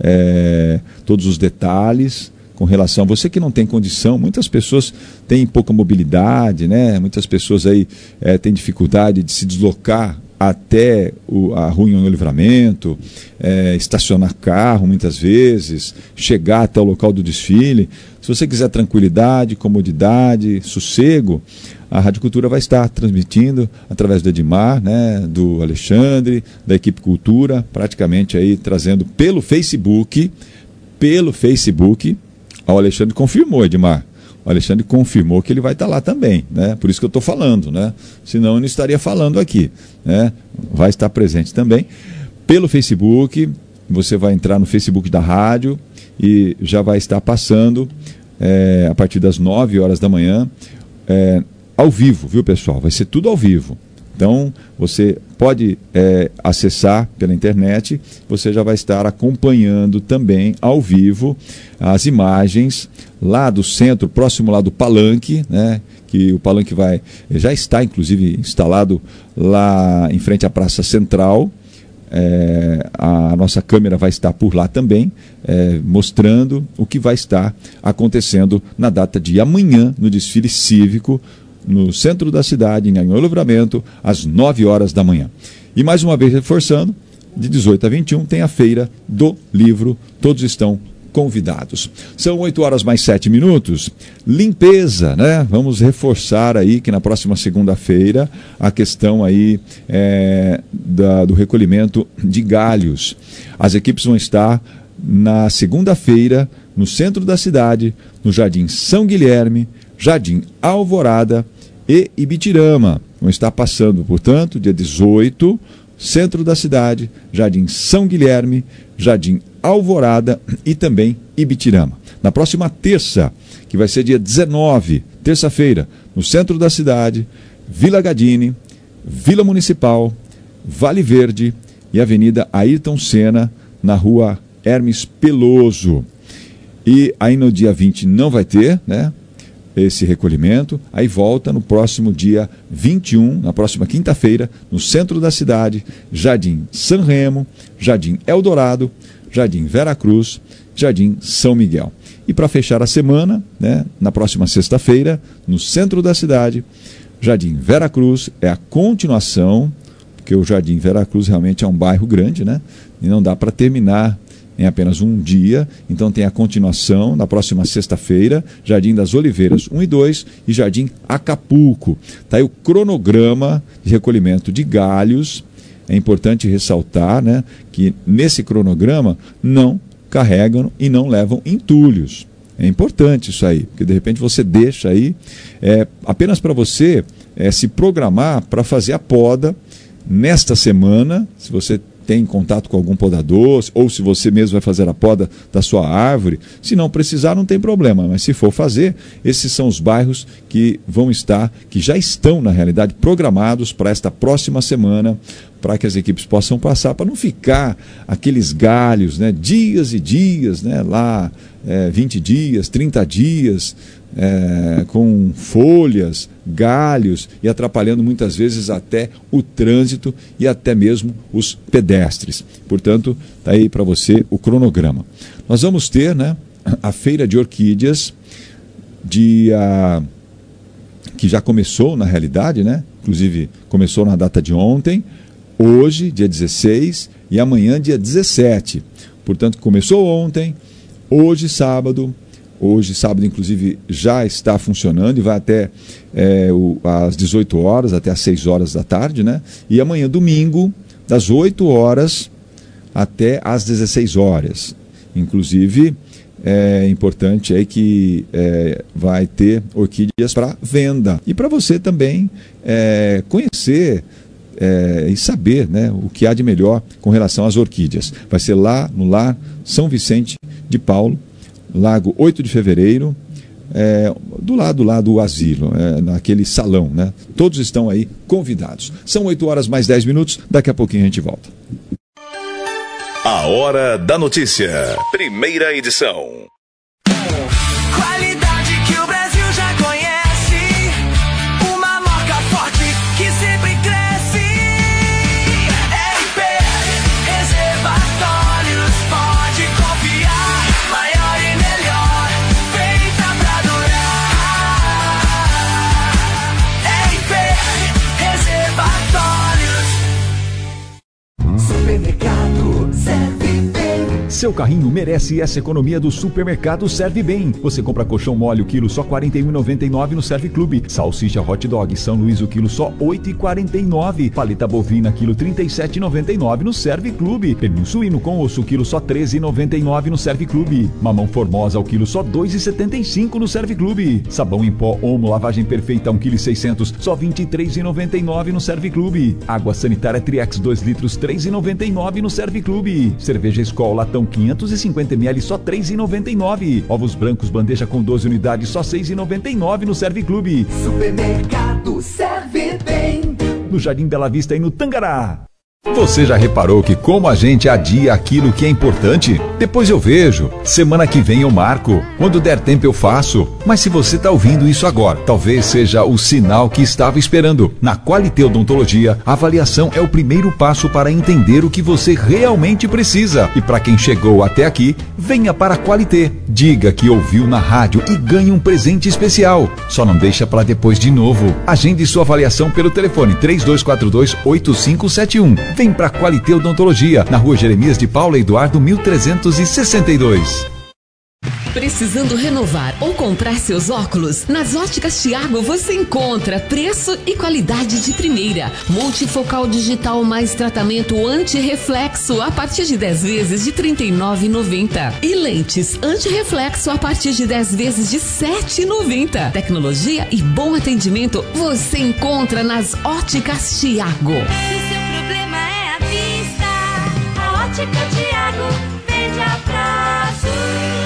é, todos os detalhes com relação a você que não tem condição. Muitas pessoas têm pouca mobilidade, né? Muitas pessoas aí é, têm dificuldade de se deslocar até o, a Rua Nhonhô Livramento, é, estacionar carro muitas vezes, chegar até o local do desfile. Se você quiser tranquilidade, comodidade, sossego, a Rádio Cultura vai estar transmitindo através do Edmar, né, do Alexandre, da equipe Cultura, praticamente aí trazendo pelo Facebook, pelo Facebook. O Alexandre confirmou, Edmar. O Alexandre confirmou que ele vai estar lá também, né? Por isso que eu estou falando, né? Senão eu não estaria falando aqui, né? Vai estar presente também. Pelo Facebook, você vai entrar no Facebook da rádio e já vai estar passando é, a partir das nove horas da manhã, é, ao vivo, viu, pessoal? Vai ser tudo ao vivo. Então, você pode é, acessar pela internet, você já vai estar acompanhando também ao vivo as imagens lá do centro, próximo lá do palanque, né? Que o palanque vai, já está inclusive instalado lá em frente à Praça Central. É, a nossa câmera vai estar por lá também, é, mostrando o que vai estar acontecendo na data de amanhã, no desfile cívico, no centro da cidade, em Nhonhô Livramento, às nove horas da manhã. E mais uma vez reforçando, de dezoito a vinte e um tem a Feira do Livro, todos estão convidados. São oito horas mais sete minutos. Limpeza, né? Vamos reforçar aí que na próxima segunda-feira a questão aí é, da, do recolhimento de galhos. As equipes vão estar na segunda-feira no centro da cidade, no Jardim São Guilherme, Jardim Alvorada e Ibitirama. Vão estar passando, portanto, dia dezoito, centro da cidade, Jardim São Guilherme, Jardim Alvorada e também Ibitirama. Na próxima terça, que vai ser dia dezenove, terça-feira, no centro da cidade, Vila Gadini, Vila Municipal, Vale Verde e Avenida Ayrton Senna, na Rua Hermes Peloso. E aí no dia vinte não vai ter, né, esse recolhimento, aí volta no próximo dia vinte e um, na próxima quinta-feira, no centro da cidade, Jardim San Remo, Jardim Eldorado, Jardim Vera Cruz, Jardim São Miguel. E para fechar a semana, né, na próxima sexta-feira, no centro da cidade, Jardim Vera Cruz é a continuação, porque o Jardim Vera Cruz realmente é um bairro grande, né, e não dá para terminar em apenas um dia, então tem a continuação na próxima sexta-feira, Jardim das Oliveiras um e dois e Jardim Acapulco. Está aí o cronograma de recolhimento de galhos. É importante ressaltar, né, que nesse cronograma não carregam e não levam entulhos. É importante isso aí, porque de repente você deixa aí é, apenas para você é, se programar para fazer a poda nesta semana, se você tem contato com algum podador, ou se você mesmo vai fazer a poda da sua árvore. Se não precisar, não tem problema, mas se for fazer, esses são os bairros que vão estar, que já estão, na realidade, programados para esta próxima semana, para que as equipes possam passar, para não ficar aqueles galhos, né, dias e dias, né, lá, é, vinte dias, trinta dias, É, com folhas, galhos e atrapalhando muitas vezes até o trânsito e até mesmo os pedestres. Portanto, está aí para você o cronograma. Nós vamos ter, né, a Feira de Orquídeas, dia que já começou na realidade, né? Inclusive começou na data de ontem, hoje, dia dezesseis, e amanhã, dia dezessete. Portanto, começou ontem, hoje, sábado. Hoje, sábado, inclusive, já está funcionando e vai até é, o, às dezoito horas, até às seis horas da tarde, né? E amanhã, domingo, das oito horas até às dezesseis horas. Inclusive, é importante aí que é, vai ter orquídeas para venda. E para você também é, conhecer é, e saber, né, o que há de melhor com relação às orquídeas. Vai ser lá no Lar São Vicente de Paulo, Lago oito de Fevereiro, é, do lado lá do asilo, é, naquele salão, né? Todos estão aí convidados. São oito horas mais dez minutos, daqui a pouquinho a gente volta. A Hora da Notícia, primeira edição. Qualidade que o Brasil já conhece, uma marca forte que sempre cresce. R P Reservatórios, pode confiar, maior e melhor, feita pra durar. R P Reservatórios. Supermercado Serve Bem. Seu carrinho merece essa economia do Supermercado Serve Bem. Você compra colchão mole o quilo só quarenta e um reais e noventa e nove centavos no Serve Clube. Salsicha Hot Dog São Luís o quilo só oito reais e quarenta e nove centavos. Paleta bovina quilo trinta e sete reais e noventa e nove centavos no Serve Clube. Pernil suíno com osso quilo só treze reais e noventa e nove centavos no Serve Clube. Mamão Formosa o quilo só dois reais e setenta e cinco centavos no Serve Clube. Sabão em pó Omo lavagem perfeita um quilo e seiscentos gramas só vinte e três reais e noventa e nove centavos no Serve Clube. Água sanitária Triex dois litros três reais e noventa e nove centavos no Serve Clube. Cerveja Skol latão quinhentos e cinquenta mililitros só três reais e noventa e nove centavos. Ovos brancos bandeja com doze unidades só seis reais e noventa e nove centavos no Serve Clube. Supermercado Serve Bem. No Jardim Bela Vista e no Tangará. Você já reparou que como a gente adia aquilo que é importante? Depois eu vejo, semana que vem eu marco, quando der tempo eu faço. Mas se você está ouvindo isso agora, talvez seja o sinal que estava esperando. Na Qualité Odontologia, a avaliação é o primeiro passo para entender o que você realmente precisa. E para quem chegou até aqui, venha para a Qualité. Diga que ouviu na rádio e ganhe um presente especial. Só não deixa para depois de novo. Agende sua avaliação pelo telefone três dois quatro dois oito cinco sete um. Vem pra Qualité Odontologia, na rua Jeremias de Paula Eduardo mil trezentos e sessenta e dois. Precisando renovar ou comprar seus óculos? Nas Óticas Thiago você encontra preço e qualidade de primeira. Multifocal digital mais tratamento anti-reflexo a partir de dez vezes de trinta e nove reais e noventa centavos. E lentes anti-reflexo a partir de dez vezes de sete reais e noventa centavos. Tecnologia e bom atendimento você encontra nas Óticas Thiago. Se o seu problema é a vista, a Ótica Thiago vende a prazo.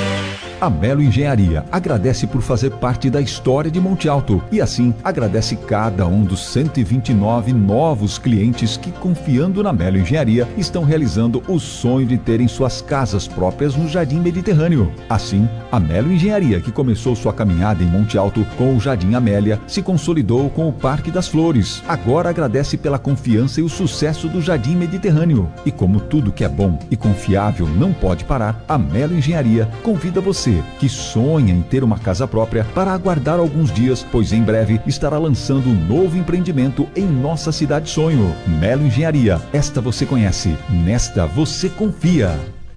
A Melo Engenharia agradece por fazer parte da história de Monte Alto e assim agradece cada um dos cento e vinte e nove novos clientes que, confiando na Melo Engenharia, estão realizando o sonho de terem suas casas próprias no Jardim Mediterrâneo. Assim, a Melo Engenharia, que começou sua caminhada em Monte Alto com o Jardim Amélia, se consolidou com o Parque das Flores. Agora agradece pela confiança e o sucesso do Jardim Mediterrâneo. E como tudo que é bom e confiável não pode parar, a Melo Engenharia convida você que sonha em ter uma casa própria para aguardar alguns dias, pois em breve estará lançando um novo empreendimento em nossa cidade sonho. Melo Engenharia, esta você conhece, nesta você confia.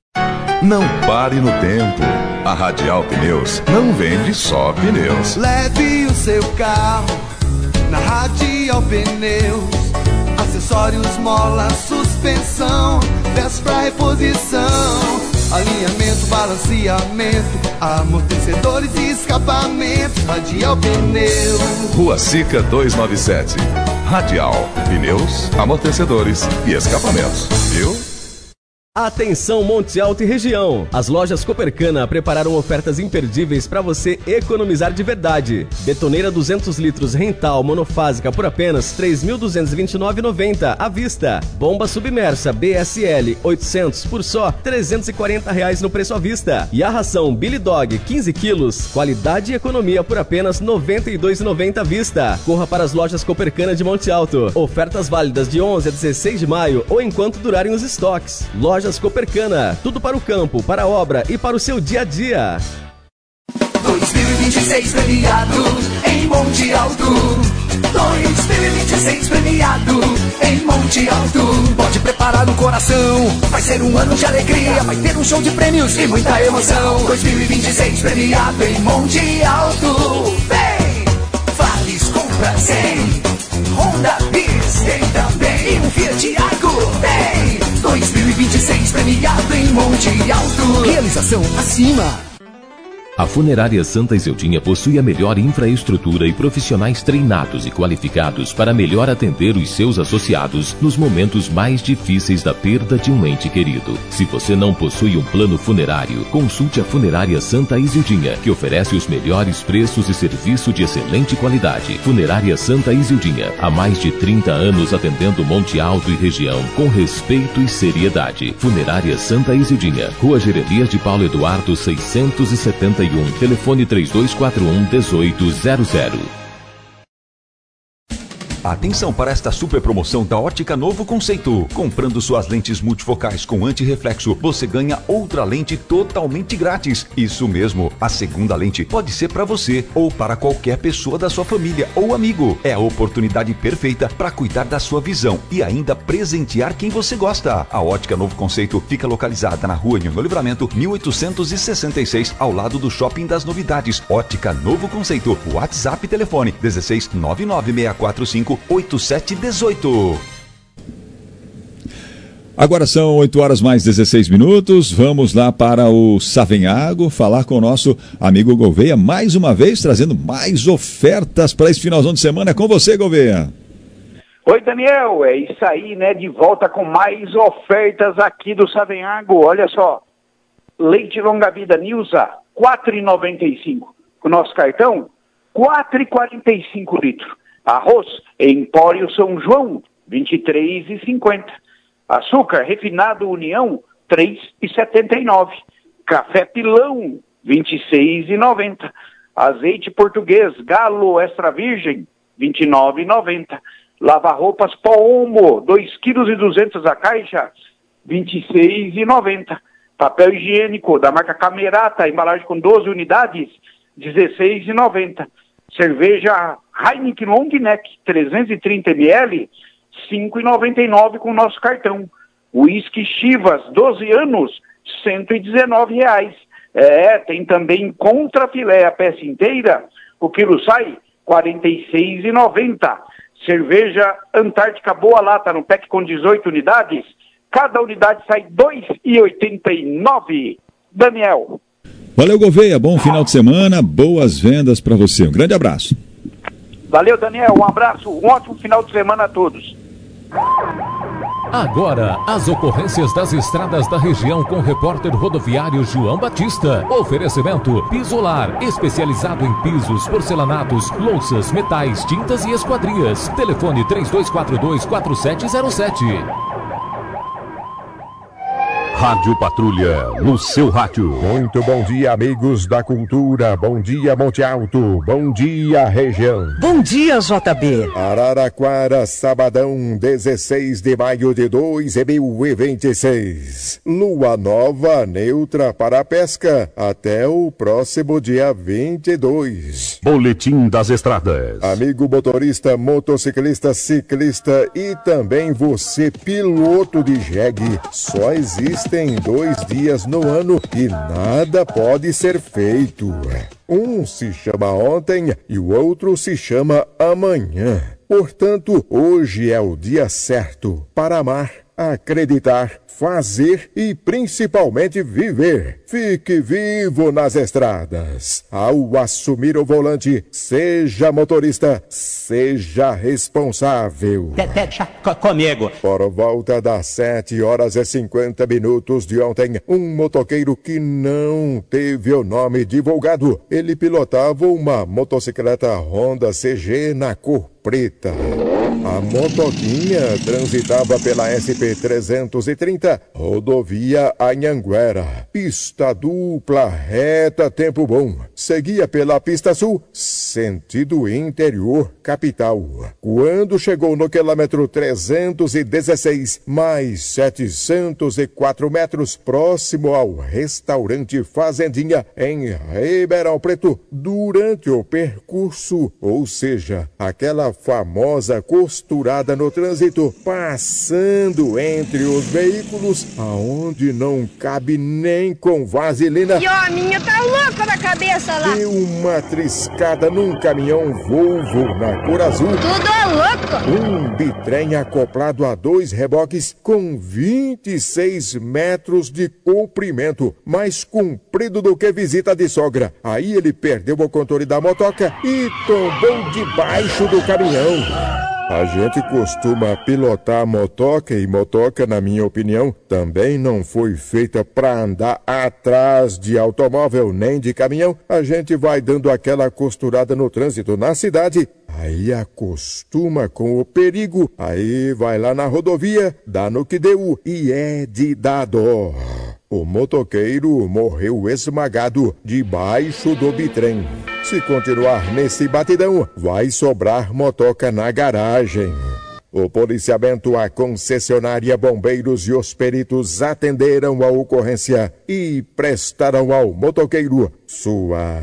Não pare no tempo. A Radial Pneus não vende só pneus. Leve o seu carro na Radial Pneus. Acessórios, mola, suspensão, peças pra reposição, alinhamento, balanceamento, amortecedores e escapamentos. Radial Pneus. Rua Sica duzentos e noventa e sete. Radial Pneus, amortecedores e escapamentos. Viu? Atenção Monte Alto e região! As lojas Copercana prepararam ofertas imperdíveis para você economizar de verdade. Betoneira duzentos litros rental monofásica por apenas três mil duzentos e vinte e nove reais e noventa centavos à vista. Bomba submersa B S L oitocentos por só trezentos e quarenta reais no preço à vista. E a ração Billy Dog quinze quilos, qualidade e economia por apenas noventa e dois reais e noventa centavos à vista. Corra para as lojas Copercana de Monte Alto. Ofertas válidas de onze a dezesseis de maio ou enquanto durarem os estoques. Lojas Copercana, tudo para o campo, para a obra e para o seu dia a dia. dois mil e vinte e seis premiado em Monte Alto. dois mil e vinte e seis premiado em Monte Alto. Pode preparar no coração, vai ser um ano de alegria. Vai ter um show de prêmios e muita emoção. dois mil e vinte e seis premiado em Monte Alto. Vem! Vales compra cem. Honda Bis tem também. E um Fiat Argo tem. dois mil e vinte e seis premiado em Monte Alto. Realização acima. A Funerária Santa Izildinha possui a melhor infraestrutura e profissionais treinados e qualificados para melhor atender os seus associados nos momentos mais difíceis da perda de um ente querido. Se você não possui um plano funerário, consulte a Funerária Santa Izildinha, que oferece os melhores preços e serviço de excelente qualidade. Funerária Santa Izildinha, há mais de trinta anos atendendo Monte Alto e região com respeito e seriedade. Funerária Santa Izildinha, Rua Jeremias de Paulo Eduardo seiscentos e setenta e um, telefone três dois quatro um, um oito zero zero. Atenção para esta super promoção da Ótica Novo Conceito. Comprando suas lentes multifocais com antirreflexo, você ganha outra lente totalmente grátis. Isso mesmo, a segunda lente pode ser para você ou para qualquer pessoa da sua família ou amigo. É a oportunidade perfeita para cuidar da sua visão e ainda presentear quem você gosta. A Ótica Novo Conceito fica localizada na Rua Nhogo Livramento, mil oitocentos e sessenta e seis, ao lado do Shopping das Novidades. Ótica Novo Conceito. WhatsApp e telefone dezesseis, nove nove seis quatro cinco, oito sete um oito. Agora são oito horas mais dezesseis minutos. Vamos lá para o Savenhago falar com o nosso amigo Gouveia, mais uma vez trazendo mais ofertas para esse finalzão de semana. É com você, Gouveia. Oi, Daniel, é isso aí, né? De volta com mais ofertas aqui do Savenhago. Olha só, leite longa-vida Nilza, quatro reais e noventa e cinco. Com o nosso cartão, quatro reais e quarenta e cinco litros. Arroz Empório São João, vinte e três reais e cinquenta. Açúcar refinado União, três reais e setenta e nove. Café Pilão, vinte e seis reais e noventa. Azeite português Galo Extra Virgem, vinte e nove reais e noventa. Lava-roupas Pó Omo, dois quilos e duzentos a caixa, vinte e seis reais e noventa. Papel higiênico da marca Camerata, embalagem com doze unidades, dezesseis reais e noventa. Cerveja Heineken Long Neck, trezentos e trinta mililitros, cinco reais e noventa e nove com o nosso cartão. Whisky Chivas, doze anos, cento e dezenove reais. É, tem também contrafilé a peça inteira, o quilo sai quarenta e seis reais e noventa. Cerveja Antártica Boa Lata, no pack com dezoito unidades, cada unidade sai dois reais e oitenta e nove. Daniel. Valeu, Gouveia. Bom final de semana, boas vendas para você. Um grande abraço. Valeu, Daniel. Um abraço, um ótimo final de semana a todos. Agora, as ocorrências das estradas da região com o repórter rodoviário João Batista. Oferecimento Pisolar, especializado em pisos, porcelanatos, louças, metais, tintas e esquadrias. Telefone três dois quatro dois, quatro sete zero sete. Rádio Patrulha, no seu rádio. Muito bom dia, amigos da cultura. Bom dia, Monte Alto. Bom dia, região. Bom dia, J B. Araraquara, sabadão, dezesseis de maio de dois mil e vinte e seis. Lua nova, neutra para a pesca, até o próximo dia vinte e dois. Boletim das estradas. Amigo motorista, motociclista, ciclista e também você, piloto de jegue, só existe tem dois dias no ano e nada pode ser feito. Um se chama ontem e o outro se chama amanhã. Portanto, hoje é o dia certo para amar, acreditar, fazer e principalmente viver. Fique vivo nas estradas. Ao assumir o volante, seja motorista, seja responsável. Deixa comigo. Por volta das sete horas e cinquenta minutos de ontem, um motoqueiro que não teve o nome divulgado, ele pilotava uma motocicleta Honda C G na cor preta. A motoquinha transitava pela S P trezentos e trinta, rodovia Anhanguera. Pista dupla, reta, tempo bom. Seguia pela pista sul, sentido interior, capital. Quando chegou no quilômetro trezentos e dezesseis, mais setecentos e quatro metros, próximo ao restaurante Fazendinha, em Ribeirão Preto, durante o percurso, ou seja, aquela famosa curva costurada no trânsito, passando entre os veículos, aonde não cabe nem com vaselina. E ó, a minha tá louca da cabeça lá. Deu uma triscada num caminhão Volvo na cor azul. Tudo é louco. Um bitrem acoplado a dois reboques com vinte e seis metros de comprimento, mais comprido do que visita de sogra. Aí ele perdeu o controle da motoca e tombou debaixo do caminhão. A gente costuma pilotar motoca e motoca, na minha opinião, também não foi feita para andar atrás de automóvel nem de caminhão. A gente vai dando aquela costurada no trânsito na cidade, aí acostuma com o perigo, aí vai lá na rodovia, dá no que deu e é de dar dó. O motoqueiro morreu esmagado debaixo do bitrem. Se continuar nesse batidão, vai sobrar motoca na garagem. O policiamento, a concessionária, bombeiros e os peritos atenderam a ocorrência e prestaram ao motoqueiro sua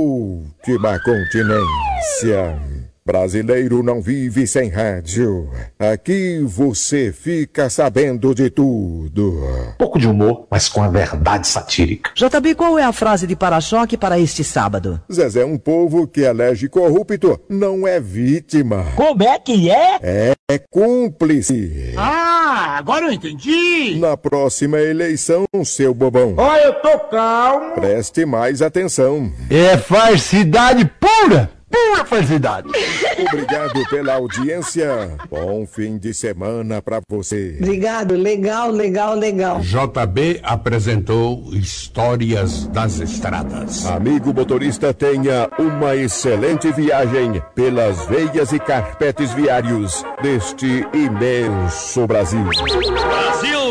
última continência. Brasileiro não vive sem rádio. Aqui você fica sabendo de tudo. Pouco de humor, mas com a verdade satírica. J B, qual é a frase de para-choque para este sábado? Zezé, um povo que elege corrupto não é vítima. Como é que é? É, é cúmplice. Ah, agora eu entendi. Na próxima eleição, seu bobão. Ó, eu tô calmo. Preste mais atenção. É falsidade pura. Pura falsidade. Obrigado pela audiência. Bom fim de semana pra você. Obrigado, legal, legal, legal. J B apresentou Histórias das Estradas. Amigo motorista, tenha uma excelente viagem pelas veias e carpetes viários deste imenso Brasil. Brasil!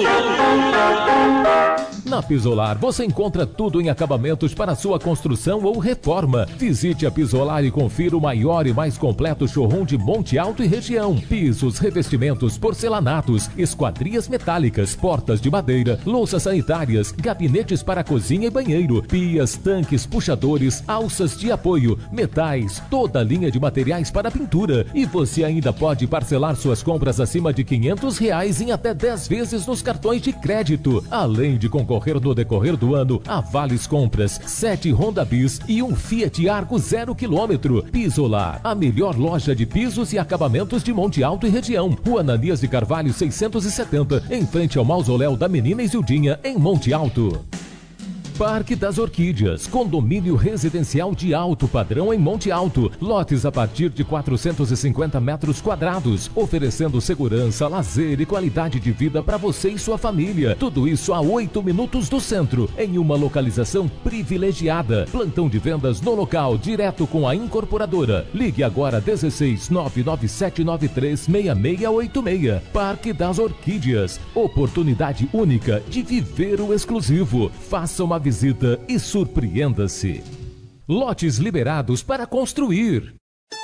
Na Pisolar você encontra tudo em acabamentos para sua construção ou reforma. Visite a Pisolar e confira o maior e mais completo showroom de Monte Alto e região. Pisos, revestimentos, porcelanatos, esquadrias metálicas, portas de madeira, louças sanitárias, gabinetes para cozinha e banheiro, pias, tanques, puxadores, alças de apoio, metais, toda a linha de materiais para pintura. E você ainda pode parcelar suas compras acima de quinhentos reais em até dez vezes nos cartões de crédito. Além de concorrer no decorrer do ano a vales compras, sete Honda Bis e um Fiat Argo zero quilômetro. Pisolar, a melhor loja de pisos e acabamentos de Monte Alto e região. Rua Ananias de Carvalho seiscentos e setenta, em frente ao mausoléu da Menina Isildinha, em Monte Alto. Parque das Orquídeas, condomínio residencial de alto padrão em Monte Alto. Lotes a partir de quatrocentos e cinquenta metros quadrados, oferecendo segurança, lazer e qualidade de vida para você e sua família. Tudo isso a oito minutos do centro, em uma localização privilegiada. Plantão de vendas no local, direto com a incorporadora. Ligue agora dezesseis nove nove sete nove três seis seis oito seis. Parque das Orquídeas, oportunidade única de viver o exclusivo. Faça uma visita e surpreenda-se. Lotes liberados para construir.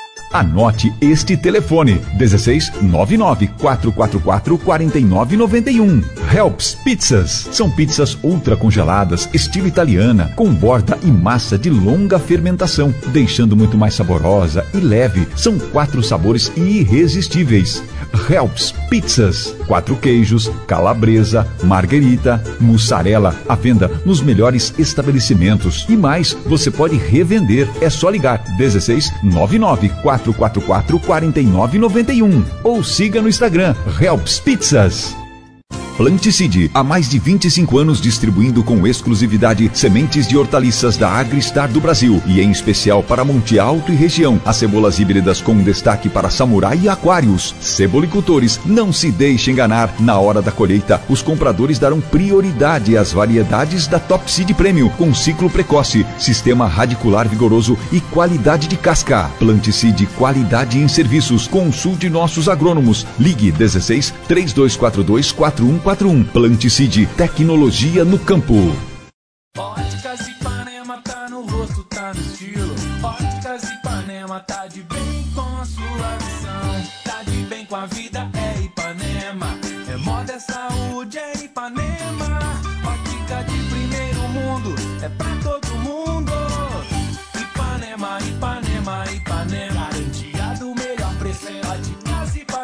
Anote este telefone: dezesseis nove nove quatro quatro quatro quatro nove nove um. Helps Pizzas. São pizzas ultra congeladas, estilo italiana, com borda e massa de longa fermentação, deixando muito mais saborosa e leve. São quatro sabores irresistíveis. Helps Pizzas. Quatro queijos, calabresa, marguerita, mussarela, à venda nos melhores estabelecimentos. E mais, você pode revender. É só ligar dezesseis nove nove quatro quatro quatro quatro nove nove um ou siga no Instagram Helps Pizzas. Planticide, há mais de vinte e cinco anos distribuindo com exclusividade sementes de hortaliças da Agristar do Brasil e em especial para Monte Alto e região. As cebolas híbridas com destaque para samurai e aquários. Cebolicultores, não se deixe enganar. Na hora da colheita, os compradores darão prioridade às variedades da Top Seed Premium com ciclo precoce, sistema radicular vigoroso e qualidade de casca. Planticide, qualidade em serviços. Consulte nossos agrônomos. Ligue dezesseis três dois quatro dois quatro um quatro um. Planticide, tecnologia no campo. Óticas Ipanema tá no rosto, tá no estilo. Óticas Ipanema tá de bem com a sua visão. Tá de bem com a vida, é Ipanema. É moda, é saúde, é Ipanema. Ótica de primeiro mundo, é pra todo mundo. Ipanema, Ipanema, Ipanema. Garantia do melhor preço, é Óticas Ipanema.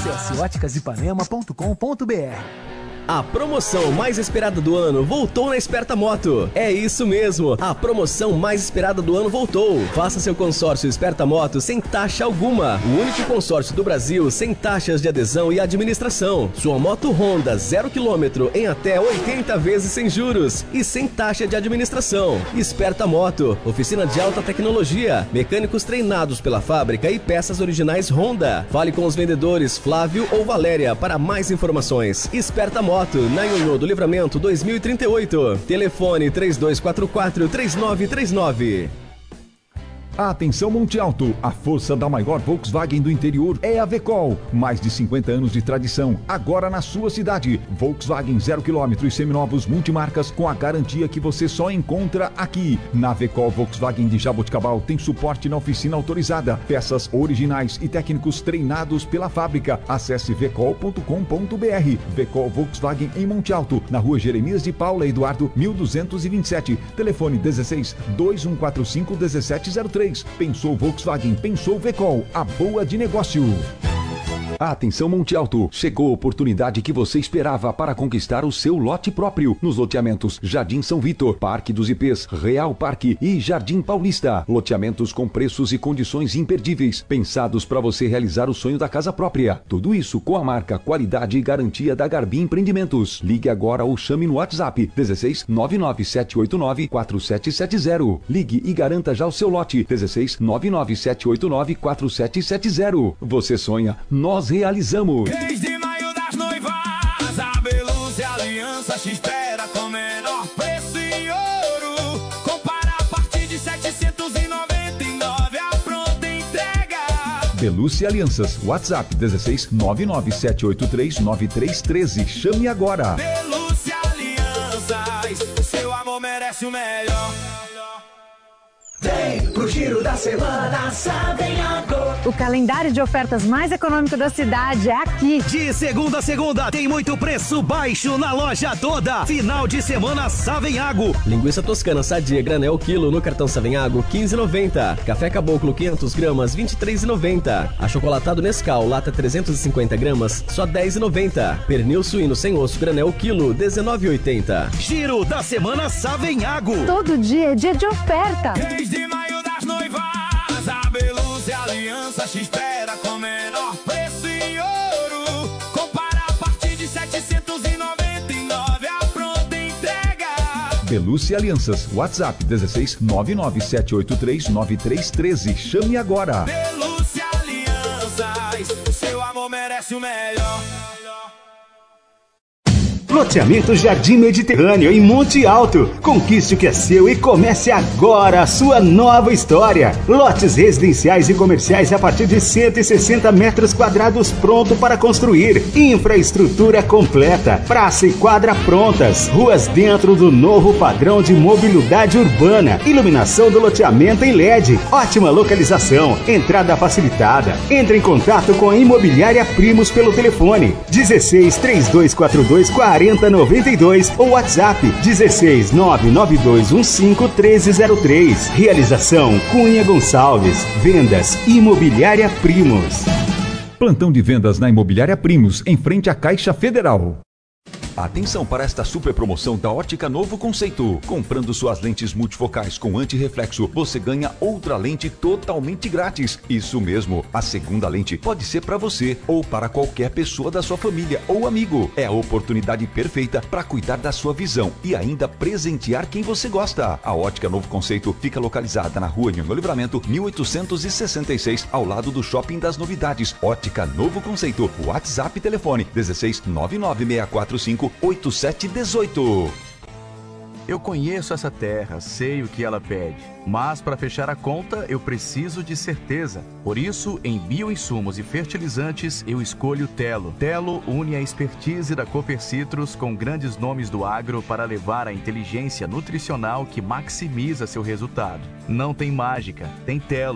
Acesse óticas ipanema ponto com ponto br. A promoção mais esperada do ano voltou na Esperta Moto. É isso mesmo, a promoção mais esperada do ano voltou. Faça seu consórcio Esperta Moto sem taxa alguma. O único consórcio do Brasil sem taxas de adesão e administração. Sua moto Honda zero quilômetro em até oitenta vezes sem juros e sem taxa de administração. Esperta Moto, oficina de alta tecnologia, mecânicos treinados pela fábrica e peças originais Honda. Fale com os vendedores Flávio ou Valéria para mais informações. Esperta Moto, na Ionho do Livramento dois mil e trinta e oito. Telefone três dois quatro quatro, três nove três nove. Atenção Monte Alto, a força da maior Volkswagen do interior é a Vecol. Mais de cinquenta anos de tradição, agora na sua cidade. Volkswagen zero quilômetro e seminovos multimarcas com a garantia que você só encontra aqui. Na Vecol Volkswagen de Jaboticabal tem suporte na oficina autorizada, peças originais e técnicos treinados pela fábrica. Acesse vecol ponto com ponto br. Vecol Volkswagen em Monte Alto, na rua Jeremias de Paula Eduardo mil duzentos e vinte e sete. Telefone dezesseis, dois um quatro cinco, dezessete zero três. Pensou Volkswagen, pensou Vecol, a boa de negócio. Atenção Monte Alto, chegou a oportunidade que você esperava para conquistar o seu lote próprio nos loteamentos Jardim São Vitor, Parque dos Ipês, Real Parque e Jardim Paulista. Loteamentos com preços e condições imperdíveis, pensados para você realizar o sonho da casa própria. Tudo isso com a marca, qualidade e garantia da Garbi Empreendimentos. Ligue agora ou chame no WhatsApp dezesseis, nove nove sete oito nove, quatro sete sete zero. Ligue e garanta já o seu lote dezesseis, nove nove sete oito nove, quatro sete sete zero. Você sonha, nós realizamos. Mês de maio das noivas, a Belusa e a Aliança te espera com menor preço em ouro. Compara a partir de setecentos e noventa e nove, a pronta entrega. Belusa e Alianças, WhatsApp dezesseis, nove nove sete oito três, nove três um três. Chame agora. Belusa e Alianças, seu amor merece o melhor. Vem pro Giro da Semana Savenhago. O calendário de ofertas mais econômico da cidade é aqui. De segunda a segunda tem muito preço baixo na loja toda. Final de semana Savenhago. Linguiça toscana sadia granel quilo no cartão Savenhago quinze reais e noventa centavos. Café Caboclo quinhentas gramas vinte e três reais e noventa centavos. Achocolatado Nescau lata trezentas e cinquenta gramas só dez reais e noventa centavos. Pernil suíno sem osso granel quilo dezenove reais e oitenta centavos. Giro da semana Savenhago. Todo dia é dia de oferta. Mês de maio das noivas, a Belusa e a Aliança te espera com menor preço em ouro. Compara a partir de setecentos e noventa e nove, a pronta entrega. Belusa e Alianças, WhatsApp dezesseis, nove nove sete oito três, nove três um três. Chame agora. Belusa e Alianças, seu amor merece o melhor. Loteamento Jardim Mediterrâneo em Monte Alto. Conquiste o que é seu e comece agora a sua nova história. Lotes residenciais e comerciais a partir de cento e sessenta metros quadrados pronto para construir. Infraestrutura completa. Praça e quadra prontas. Ruas dentro do novo padrão de mobilidade urbana. Iluminação do loteamento em L E D. Ótima localização. Entrada facilitada. Entre em contato com a Imobiliária Primos pelo telefone dezesseis, três dois quatro dois, quarenta noventa e dois ou WhatsApp dezesseis, nove nove dois um cinco, treze zero três. Realização Cunha Gonçalves. Vendas Imobiliária Primos. Plantão de vendas na Imobiliária Primos, em frente à Caixa Federal. Atenção para esta super promoção da Ótica Novo Conceito. Comprando suas lentes multifocais com antirreflexo, você ganha outra lente totalmente grátis. Isso mesmo, a segunda lente pode ser para você ou para qualquer pessoa da sua família ou amigo. É a oportunidade perfeita para cuidar da sua visão e ainda presentear quem você gosta. A Ótica Novo Conceito fica localizada na rua Nhono Livramento, mil oitocentos e sessenta e seis, ao lado do Shopping das Novidades. Ótica Novo Conceito. WhatsApp e telefone dezesseis, nove nove seis quatro cinco, oito sete um oito. Eu conheço essa terra, sei o que ela pede, mas para fechar a conta eu preciso de certeza. Por isso, em bioinsumos e fertilizantes, eu escolho Telo. Telo une a expertise da Copercitros com grandes nomes do agro para levar a inteligência nutricional que maximiza seu resultado. Não tem mágica, tem Telo.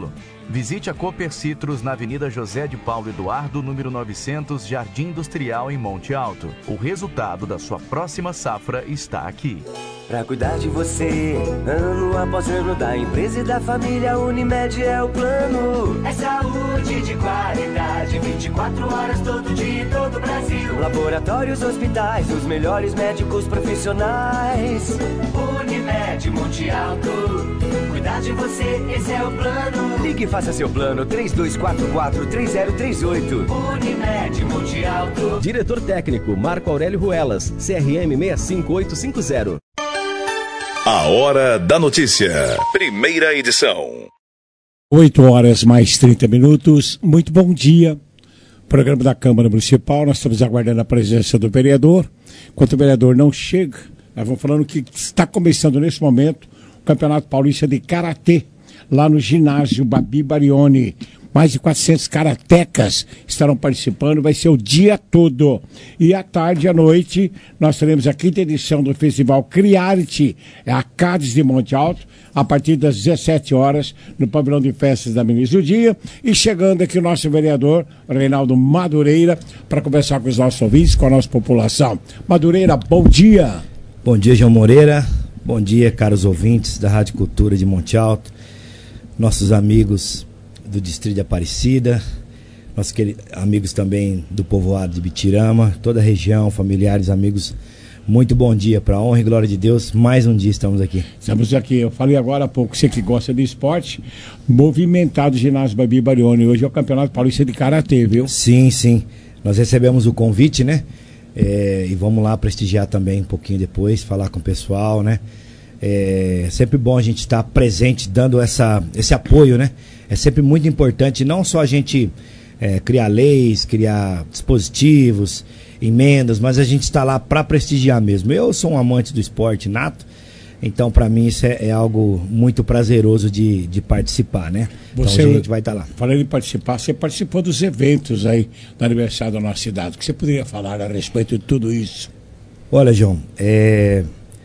Visite a Cooper Citrus na Avenida José de Paulo Eduardo, número novecentos, Jardim Industrial, em Monte Alto. O resultado da sua próxima safra está aqui. Pra cuidar de você, ano após ano, da empresa e da família, Unimed é o plano. É saúde de qualidade, vinte e quatro horas, todo dia em todo o Brasil. Laboratórios, hospitais, os melhores médicos profissionais. Unimed, Monte Alto, cuidar de você, esse é o plano. Ligue e faça seu plano, três dois quatro quatro, três zero três oito. Unimed, Monte Alto. Diretor técnico, Marco Aurélio Ruelas, C R M seis cinco oito cinco zero. A Hora da Notícia, primeira edição. oito horas mais trinta minutos. Muito bom dia. Programa da Câmara Municipal. Nós estamos aguardando a presença do vereador. Enquanto o vereador não chega, nós vamos falando que está começando nesse momento o Campeonato Paulista de Karatê, lá no ginásio Babi Barioni. Mais de quatrocentos karatecas estarão participando, vai ser o dia todo. E à tarde e à noite, nós teremos a quinta edição do Festival Criarte, é a Cádiz de Monte Alto, a partir das dezessete horas, no pavilhão de festas da Ministro do Dia. E chegando aqui o nosso vereador, Reinaldo Madureira, para conversar com os nossos ouvintes, com a nossa população. Madureira, bom dia. Bom dia, João Moreira. Bom dia, caros ouvintes da Rádio Cultura de Monte Alto, nossos amigos do Distrito de Aparecida, nossos queridos amigos também do povoado de Bitirama, toda a região, familiares, amigos, muito bom dia, para a honra e glória de Deus, mais um dia estamos aqui. Estamos aqui, eu falei agora há pouco, você que gosta de esporte, movimentado o ginásio Babi Barioni, hoje é o Campeonato Paulista de Karatê, viu? Sim, sim, nós recebemos o convite, né, é, e vamos lá prestigiar também um pouquinho depois, falar com o pessoal, né, é sempre bom a gente estar presente, dando essa, esse apoio, né? É sempre muito importante, não só a gente é, criar leis, criar dispositivos, emendas, mas a gente está lá para prestigiar mesmo. Eu sou um amante do esporte nato, então para mim isso é, é algo muito prazeroso de, de participar, né? Você, então a gente vai estar tá lá. Falando em participar, você participou dos eventos aí do aniversário da nossa cidade. O que você poderia falar a respeito de tudo isso? Olha, João, é...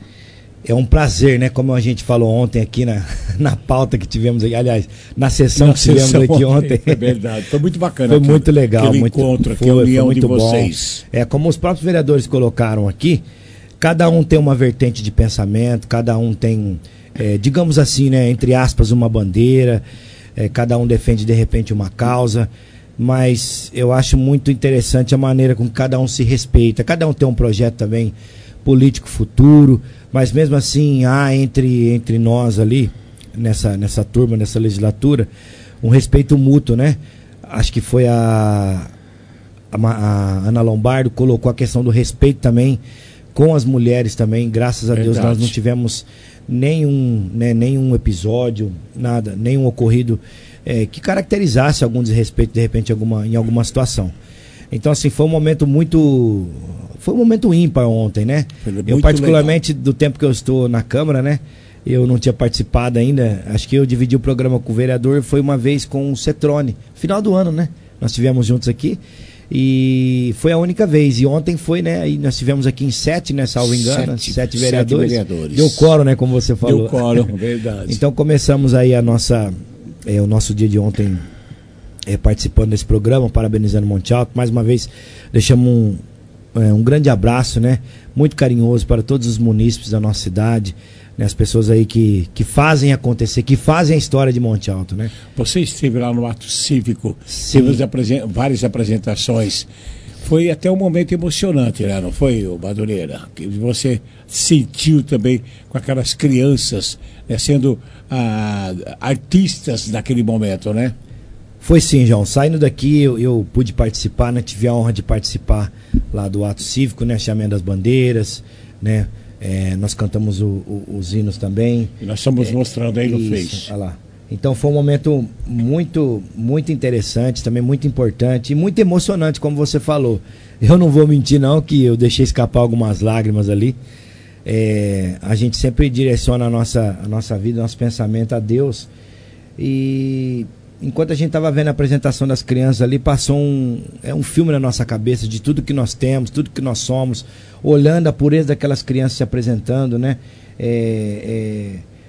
É um prazer, né? Como a gente falou ontem aqui na, na pauta que tivemos aqui, aliás, na sessão na que tivemos aqui ontem. É verdade, foi muito bacana. Foi aqui, muito legal. Muito, encontro aqui, foi, a união foi muito de bom. vocês. É, como os próprios vereadores colocaram aqui, cada um tem uma vertente de pensamento, cada um tem, é, digamos assim, né? Entre aspas, uma bandeira, é, cada um defende de repente uma causa, mas eu acho muito interessante a maneira com que cada um se respeita, cada um tem um projeto também político futuro, mas mesmo assim há entre, entre nós ali, nessa, nessa turma, nessa legislatura, um respeito mútuo, né? Acho que foi a, a, a Ana Lombardo colocou a questão do respeito também com as mulheres também, graças a Verdade. Deus nós não tivemos nenhum, né, nenhum episódio, nada, nenhum ocorrido é, que caracterizasse algum desrespeito de repente alguma, em alguma situação. Então assim, foi um momento muito... Foi um momento ímpar ontem, né? Eu particularmente, legal. Do tempo que eu estou na Câmara, né? Eu não tinha participado ainda. Acho que eu dividi o programa com o vereador. Foi uma vez com o Cetrone. Final do ano, né? Nós estivemos juntos aqui. E foi a única vez. E ontem foi, né? Aí nós tivemos aqui em sete, né? Salvo engano. Sete, sete vereadores. Sete vereadores. Deu quórum, né? Como você falou. Deu quórum, verdade. Então começamos aí a nossa... É, o nosso dia de ontem é, participando desse programa. Parabenizando o Monte Alto. Mais uma vez, deixamos um... É, um grande abraço, né? Muito carinhoso para todos os munícipes da nossa cidade, né? As pessoas aí que, que fazem acontecer, que fazem a história de Monte Alto, né? Você esteve lá no ato cívico, teve apresen- várias apresentações. Foi até um momento emocionante, né? Não foi, Madureira? Que você sentiu também com aquelas crianças, né? Sendo ah, artistas naquele momento, né? Foi sim, João. Saindo daqui, eu, eu pude participar, né? Tive a honra de participar lá do ato cívico, né? Chamando as bandeiras, né? É, nós cantamos o, o, os hinos também. E nós estamos é, mostrando aí no isso, Face. Olha lá. Então foi um momento muito, muito interessante, também muito importante e muito emocionante, como você falou. Eu não vou mentir não, que eu deixei escapar algumas lágrimas ali. É, a gente sempre direciona a nossa, a nossa vida, nosso pensamento a Deus. E... enquanto a gente estava vendo a apresentação das crianças ali, passou um, é um filme na nossa cabeça de tudo que nós temos, tudo que nós somos, olhando a pureza daquelas crianças se apresentando, né? É, é,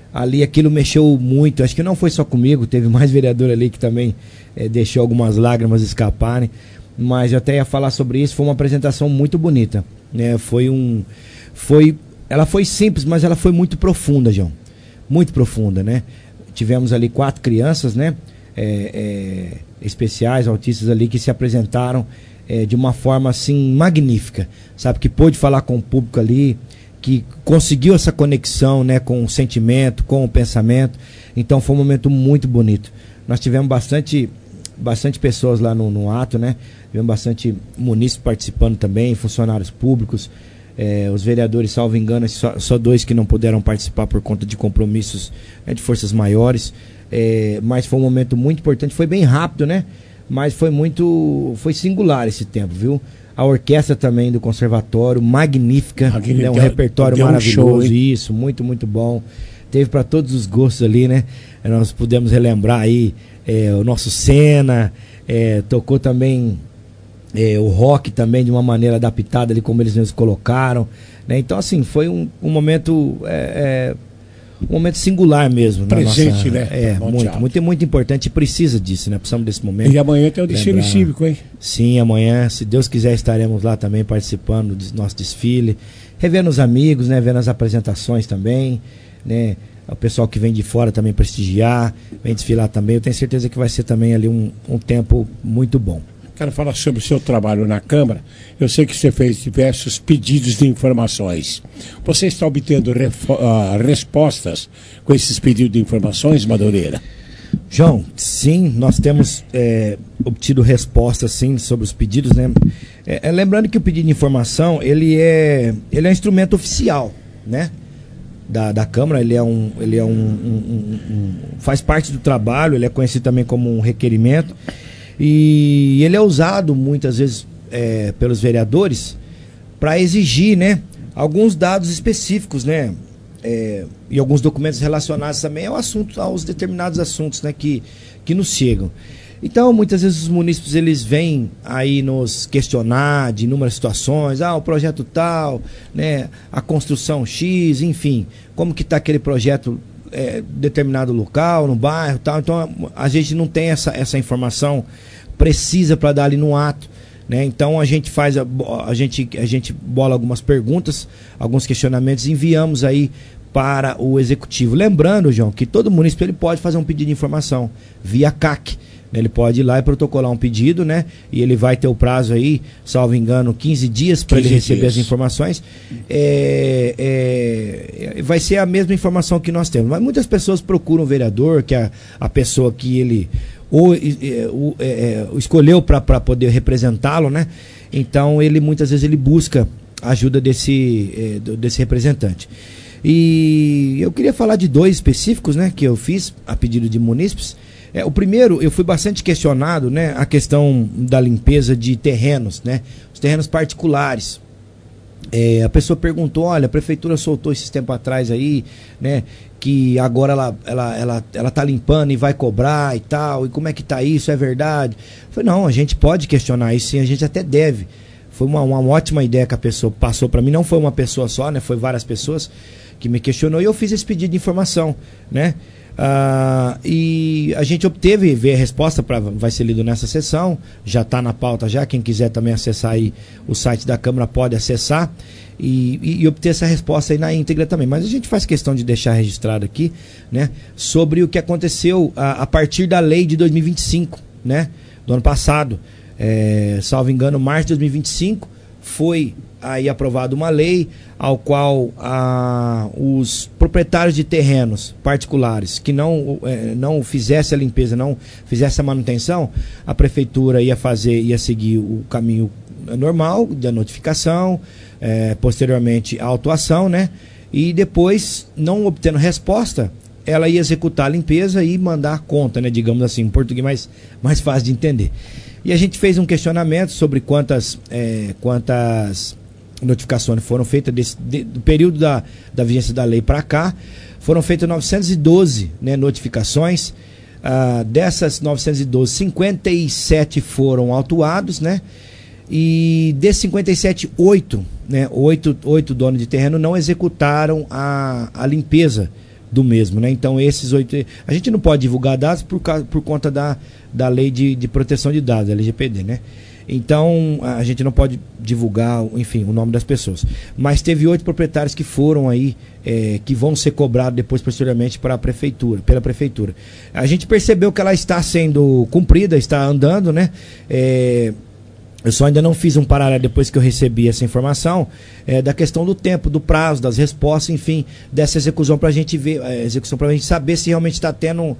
ali aquilo mexeu muito, acho que não foi só comigo, teve mais vereador ali que também é, deixou algumas lágrimas escaparem, mas eu até ia falar sobre isso. Foi uma apresentação muito bonita, né? Foi um, foi, ela foi simples, mas ela foi muito profunda, João, muito profunda, né? Tivemos ali quatro crianças, né? É, é, especiais, autistas ali, que se apresentaram é, de uma forma assim magnífica, sabe, que pôde falar com o público ali, que conseguiu essa conexão, né, com o sentimento, com o pensamento. Então foi um momento muito bonito. Nós tivemos bastante, bastante pessoas lá no, no ato, né? Tivemos bastante munícipes participando também, funcionários públicos, é, os vereadores, salvo engano, só, só dois que não puderam participar por conta de compromissos, né, de forças maiores. É, mas foi um momento muito importante, foi bem rápido, né? Mas foi muito, foi singular esse tempo, viu? A orquestra também do conservatório, magnífica, né? Um deu, repertório deu maravilhoso, um show, isso, muito, muito bom. Teve para todos os gostos ali, né? Nós pudemos relembrar aí é, o nosso Senna, é, tocou também é, o rock também de uma maneira adaptada ali, como eles mesmos colocaram, né? Então, assim, foi um, um momento... É, é, um momento singular mesmo. Presente, nossa, né? É, muito, muito, muito importante, e precisa disso, né? Precisamos desse momento. E amanhã tem o desfile cívico, hein? Sim, amanhã, se Deus quiser, estaremos lá também participando do nosso desfile, revendo os amigos, né? Vendo as apresentações também, né? O pessoal que vem de fora também prestigiar, vem desfilar também. Eu tenho certeza que vai ser também ali um, um tempo muito bom. Quero falar sobre o seu trabalho na Câmara. Eu sei que você fez diversos pedidos de informações. Você está obtendo refo- uh, respostas com esses pedidos de informações, Madureira? João, sim, nós temos é, obtido respostas, sim, sobre os pedidos, né? É, é, lembrando que o pedido de informação, ele é, ele é um instrumento oficial, né? Da, da Câmara, ele é um, ele é um, um, um, um faz parte do trabalho, ele é conhecido também como um requerimento. E ele é usado muitas vezes é, pelos vereadores para exigir, né, alguns dados específicos, né, é, e alguns documentos relacionados também ao assunto, aos determinados assuntos, né, que, que nos chegam. Então, muitas vezes os munícipes eles vêm aí nos questionar de inúmeras situações, ah, o projeto tal, né, a construção X, enfim, como que está aquele projeto é, determinado local, no bairro, tal. Então a gente não tem essa, essa informação precisa para dar ali no ato, né? Então a gente faz a, a gente a gente bola algumas perguntas, alguns questionamentos e enviamos aí para o executivo. Lembrando, João, que todo município ele pode fazer um pedido de informação via C A C. Ele pode ir lá e protocolar um pedido, né? E ele vai ter o prazo aí, salvo engano, quinze dias para ele receber dias. as informações. É, é, vai ser a mesma informação que nós temos. Mas muitas pessoas procuram o vereador, que é a, a pessoa que ele ou, é, é, escolheu para poder representá-lo, né? Então ele muitas vezes ele busca a ajuda desse, é, desse representante. E eu queria falar de dois específicos, né? Que eu fiz a pedido de munícipes. É, o primeiro, eu fui bastante questionado, né, a questão da limpeza de terrenos, né, os terrenos particulares. É, a pessoa perguntou, olha, a prefeitura soltou esses tempos atrás aí, né, que agora ela, ela, ela, ela tá limpando e vai cobrar e tal, e como é que tá isso, é verdade? Eu falei, não, a gente pode questionar isso sim, a gente até deve. Foi uma, uma ótima ideia que a pessoa passou para mim, não foi uma pessoa só, né, foi várias pessoas que me questionou e eu fiz esse pedido de informação, né. Uh, e a gente obteve ver a resposta, pra, vai ser lido nessa sessão, já está na pauta já, quem quiser também acessar aí o site da Câmara pode acessar e, e, e obter essa resposta aí na íntegra também, mas a gente faz questão de deixar registrado aqui, né, sobre o que aconteceu a, a partir da lei de dois mil e vinte e cinco, né, do ano passado, é, salvo engano, março de dois mil e vinte e cinco foi aí aprovada uma lei ao qual ah, os proprietários de terrenos particulares que não, eh, não fizesse a limpeza, não fizesse a manutenção, a prefeitura ia fazer, ia seguir o caminho normal da notificação, eh, posteriormente a autuação, né? E depois, não obtendo resposta, ela ia executar a limpeza e mandar a conta, né? Digamos assim, em português mais, mais fácil de entender. E a gente fez um questionamento sobre quantas, eh, quantas notificações foram feitas desse, de, do período da, da vigência da lei para cá. Foram feitas novecentas e doze, né, notificações. Ah, dessas novecentas e doze, cinquenta e sete foram autuados, né? E desses cinquenta e sete, oito, né, oito, oito donos de terreno não executaram a, a limpeza do mesmo, né? Então esses oito... A gente não pode divulgar dados por, causa, por conta da, da lei de, de proteção de dados, L G P D, né? Então a gente não pode divulgar, enfim, o nome das pessoas. Mas teve oito proprietários que foram aí, é, que vão ser cobrados depois, posteriormente, para a prefeitura, pela prefeitura. A gente percebeu que ela está sendo cumprida, está andando, né? É, eu só ainda não fiz um paralelo depois que eu recebi essa informação, é, da questão do tempo, do prazo, das respostas, enfim, dessa execução para a gente ver, é, execução para a gente saber se realmente está tendo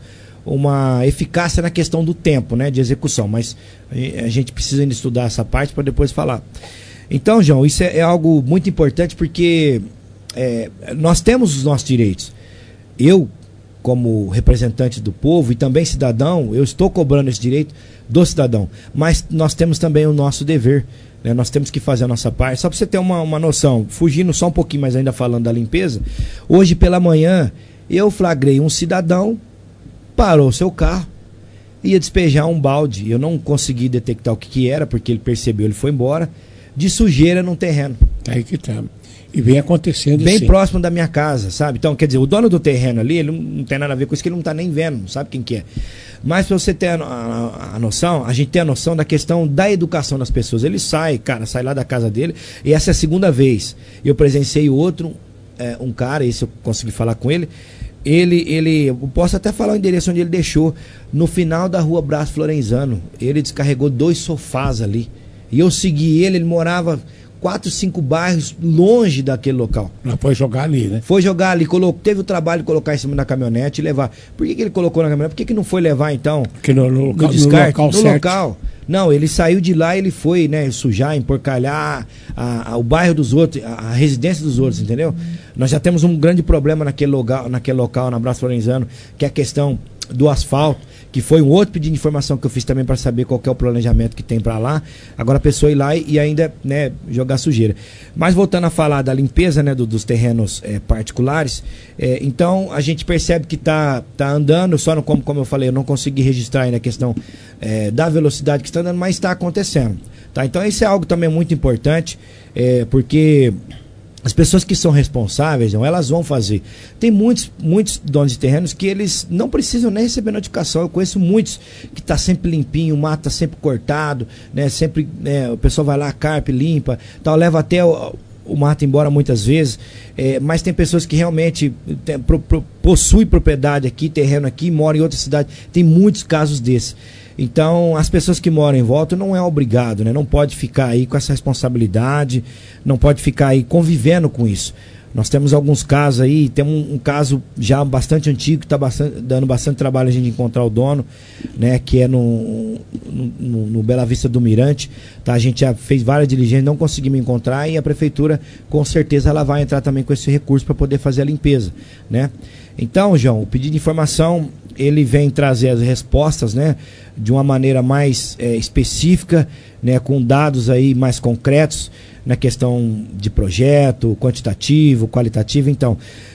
uma eficácia na questão do tempo, né, de execução, mas a gente precisa ainda estudar essa parte para depois falar. Então, João, isso é, é algo muito importante porque é, nós temos os nossos direitos. Eu, como representante do povo e também cidadão, eu estou cobrando esse direito do cidadão, mas nós temos também o nosso dever, né? Nós temos que fazer a nossa parte. Só para você ter uma, uma noção, fugindo só um pouquinho, mas ainda falando da limpeza, hoje pela manhã eu flagrei um cidadão, parou o seu carro, ia despejar um balde, eu não consegui detectar o que, que era, porque ele percebeu, ele foi embora, de sujeira num terreno. Aí que tá. E vem acontecendo bem sim. próximo da minha casa, sabe? Então, quer dizer, o dono do terreno ali, ele não tem nada a ver com isso, que ele não tá nem vendo, não sabe quem que é. Mas pra você ter a, a, a noção, a gente tem a noção da questão da educação das pessoas. Ele sai, cara, sai lá da casa dele, e essa é a segunda vez. Eu presenciei outro, é, um cara, esse eu consegui falar com ele, Ele, ele, eu posso até falar o endereço onde ele deixou, no final da rua Brás Florenzano. Ele descarregou dois sofás ali. E eu segui ele, ele morava quatro, cinco bairros longe daquele local. Não foi jogar ali, né? Foi jogar ali, colocou, teve o trabalho de colocar em cima da caminhonete e levar. Por que, que ele colocou na caminhonete? Por que, que não foi levar então? Porque no, no, no descarte, no local no certo. local. Não, ele saiu de lá e ele foi, né, sujar, emporcalhar a, a, o bairro dos outros, a, a residência dos outros, entendeu? Nós já temos um grande problema naquele local, naquele local, na Brás Florenzano, que é a questão do asfalto, que foi um outro pedido de informação que eu fiz também para saber qual que é o planejamento que tem para lá. Agora a pessoa ir lá e, e ainda, né, jogar sujeira. Mas voltando a falar da limpeza, né, do, dos terrenos é, particulares, é, então a gente percebe que está tá andando, só no, como, como eu falei, eu não consegui registrar ainda a questão é, da velocidade que está andando, mas está acontecendo. Tá? Então isso é algo também muito importante, é, porque as pessoas que são responsáveis, não, elas vão fazer. Tem muitos, muitos donos de terrenos que eles não precisam nem receber notificação. Eu conheço muitos que está sempre limpinho, o mato está sempre cortado, né? Sempre, né, o pessoal vai lá, carpe, limpa, tal, leva até o, o mato embora muitas vezes. É, mas tem pessoas que realmente tem, pro, pro, possuem propriedade aqui, terreno aqui, moram em outra cidade. Tem muitos casos desses. Então, as pessoas que moram em volta não é obrigado, né? Não pode ficar aí com essa responsabilidade, não pode ficar aí convivendo com isso. Nós temos alguns casos aí, temos um, um caso já bastante antigo, que está dando bastante trabalho a gente encontrar o dono, né? Que é no, no, no Bela Vista do Mirante, tá? A gente já fez várias diligências, não conseguimos encontrar, e a prefeitura, com certeza, ela vai entrar também com esse recurso para poder fazer a limpeza, né? Então, João, o pedido de informação, ele vem trazer as respostas, né, de uma maneira mais é, específica, né, com dados aí mais concretos na questão de projeto, quantitativo, qualitativo. Então,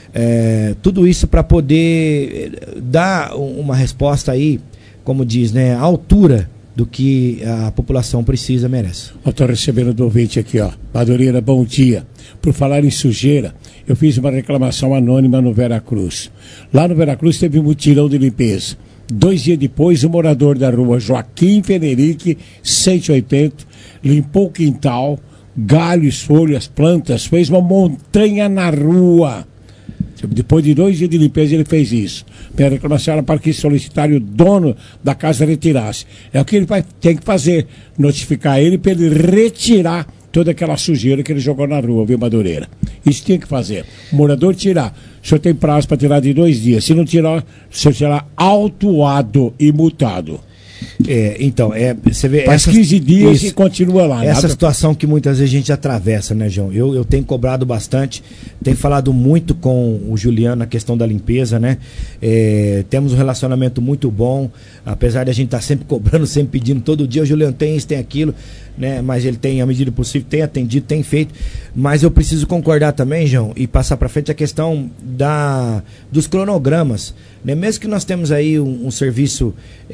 é, tudo isso para poder dar uma resposta aí, como diz, né, à altura do que a população precisa, merece. Eu estou recebendo do ouvinte aqui, ó. Madureira, bom dia. Por falar em sujeira, eu fiz uma reclamação anônima no Veracruz. Lá no Veracruz teve um mutirão de limpeza. Dois dias depois, o morador da rua Joaquim Fenerique, cento e oitenta, limpou o quintal, galhos, folhas, plantas, fez uma montanha na rua. Depois de dois dias de limpeza, ele fez isso. Minha reclamação era para que solicitar o dono da casa retirasse. É o que ele vai, tem que fazer, notificar ele para ele retirar toda aquela sujeira que ele jogou na rua, viu, Madureira? Isso tem que fazer. O morador tirar. O senhor tem prazo para tirar de dois dias. Se não tirar, o senhor será autuado e multado. É, então, é, você vê. Faz essas, quinze dias isso, e continua lá. Essa nada... situação que muitas vezes a gente atravessa, né, João? Eu, eu tenho cobrado bastante, tenho falado muito com o Juliano na questão da limpeza, né? É, temos um relacionamento muito bom, apesar de a gente estar tá sempre cobrando, sempre pedindo todo dia, o Juliano tem isso, tem aquilo, né? Mas ele tem, à medida do possível, tem atendido, tem feito. Mas eu preciso concordar também, João, e passar para frente a questão da, dos cronogramas. Né? Mesmo que nós temos aí um, um serviço,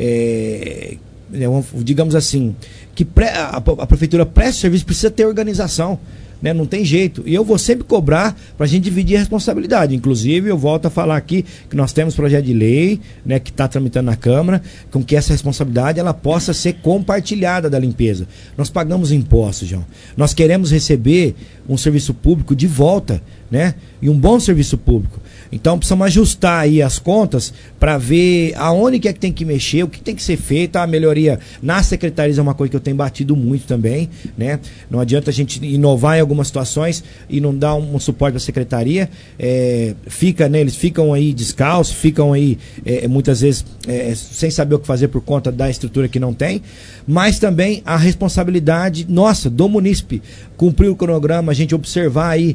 é, é, um, digamos assim, que pré, a, a prefeitura presta serviço, precisa ter organização. né? Não tem jeito. E eu vou sempre cobrar para a gente dividir a responsabilidade. Inclusive, eu volto a falar aqui que nós temos projeto de lei, né, que está tramitando na Câmara, com que essa responsabilidade ela possa ser compartilhada da limpeza. Nós pagamos impostos, João. Nós queremos receber um serviço público de volta, né? E um bom serviço público. Então precisamos ajustar aí as contas para ver aonde que é que tem que mexer, o que tem que ser feito. A melhoria nas secretarias é uma coisa que eu tenho batido muito também, né? Não adianta a gente inovar em algumas situações e não dar um, um suporte para a secretaria. É, fica, né, eles ficam aí descalços, ficam aí é, muitas vezes é, sem saber o que fazer por conta da estrutura que não tem, mas também a responsabilidade nossa, do munícipe, cumprir o cronograma, a gente observar aí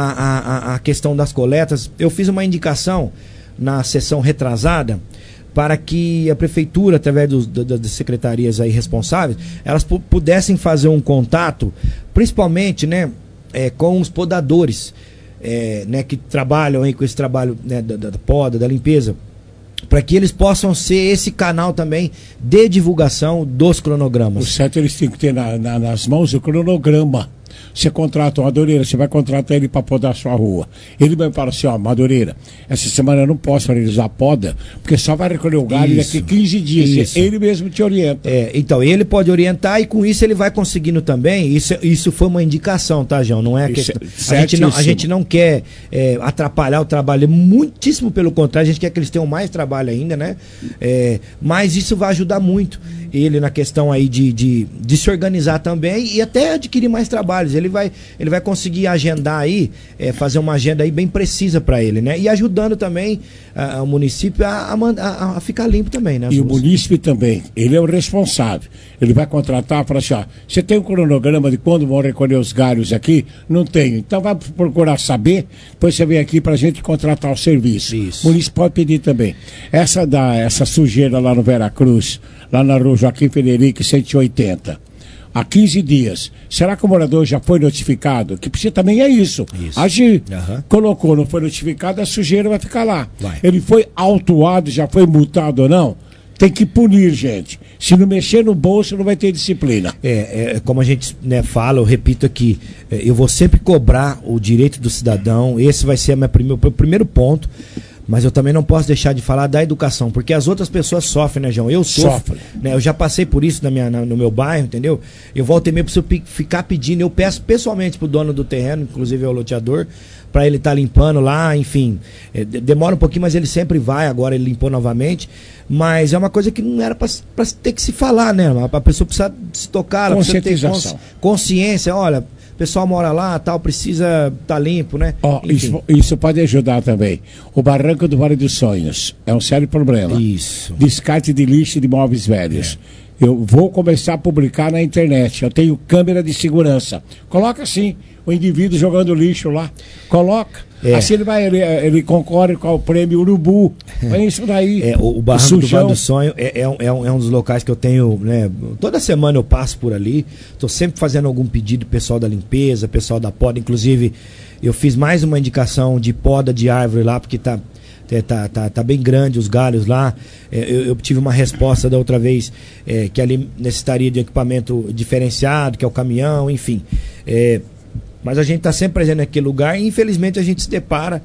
a, a, a questão das coletas. Eu fiz uma indicação na sessão retrasada para que a prefeitura, através dos, das secretarias aí responsáveis, elas pudessem fazer um contato, principalmente, né, é, com os podadores, é, né, que trabalham aí com esse trabalho, né, da, da poda, da limpeza, para que eles possam ser esse canal também de divulgação dos cronogramas. O certo, eles têm que ter na, na, nas mãos o cronograma. Você contrata um Madureira, você vai contratar ele para podar a sua rua. Ele vai falar assim, ó, Madureira, essa semana eu não posso realizar a poda, porque só vai recolher o galho Isso. daqui quinze dias. Isso. Ele mesmo te orienta. É, então, ele pode orientar e com isso ele vai conseguindo também. Isso, isso foi uma indicação, tá, João? Não é a Isso, questão. A gente não, a gente não quer é, atrapalhar o trabalho, muitíssimo pelo contrário, a gente quer que eles tenham mais trabalho ainda, né? É, mas isso vai ajudar muito ele na questão aí de, de, de se organizar também e até adquirir mais trabalhos. Ele vai, ele vai conseguir agendar aí, é, fazer uma agenda aí bem precisa para ele, né? E ajudando também uh, o município a, a, a ficar limpo também, né? E o município também, ele é o responsável. Ele vai contratar, falar assim, ó, você tem um cronograma de quando vão recolher os galhos aqui? Não tenho. Então vai procurar saber, depois você vem aqui pra gente contratar o serviço. Isso. O município pode pedir também. Essa, da, essa sujeira lá no Veracruz, lá na rua Joaquim Federico, cento e oitenta, há quinze dias, será que o morador já foi notificado? Que precisa também é isso. Isso. Agir. Uhum. Colocou, não foi notificado, a sujeira vai ficar lá. Vai. Ele foi autuado, já foi multado ou não? Tem que punir, gente. Se não mexer no bolso, não vai ter disciplina. É, é como a gente, né, fala, eu repito aqui, é, eu vou sempre cobrar o direito do cidadão. Esse vai ser o meu primeiro, meu primeiro ponto. Mas eu também não posso deixar de falar da educação, porque as outras pessoas sofrem, né, João? Eu sofro, né? Eu já passei por isso na minha, na, no meu bairro, entendeu? Eu volto e meio preciso ficar pedindo, eu peço pessoalmente pro dono do terreno, inclusive ao loteador, para ele estar tá limpando lá, enfim. É, demora um pouquinho, mas ele sempre vai, agora ele limpou novamente. Mas é uma coisa que não era para ter que se falar, né? A pessoa precisa se tocar, ela precisa ter cons, consciência, olha... O pessoal mora lá, tal, precisa estar tá limpo, né? Ó, isso, isso pode ajudar também. O Barranco do Vale dos Sonhos é um sério problema. Isso. Descarte de lixo de móveis velhos. É. Eu vou começar a publicar na internet. Eu tenho câmera de segurança. Coloca assim, o indivíduo jogando lixo lá. Coloca. É. Assim ele vai, ele, ele concorre com o prêmio Urubu. É isso daí. É, o, o Barranco do Vale do Sonho é, é, um, é, um, é um dos locais que eu tenho, né? Toda semana eu passo por ali. Estou sempre fazendo algum pedido pessoal da limpeza, pessoal da poda. Inclusive, eu fiz mais uma indicação de poda de árvore lá, porque tá. Tá, tá, tá bem grande os galhos lá. É, eu, eu tive uma resposta da outra vez é, que ali necessitaria de equipamento diferenciado, que é o caminhão, enfim. É, mas a gente está sempre presente naquele lugar e infelizmente a gente se depara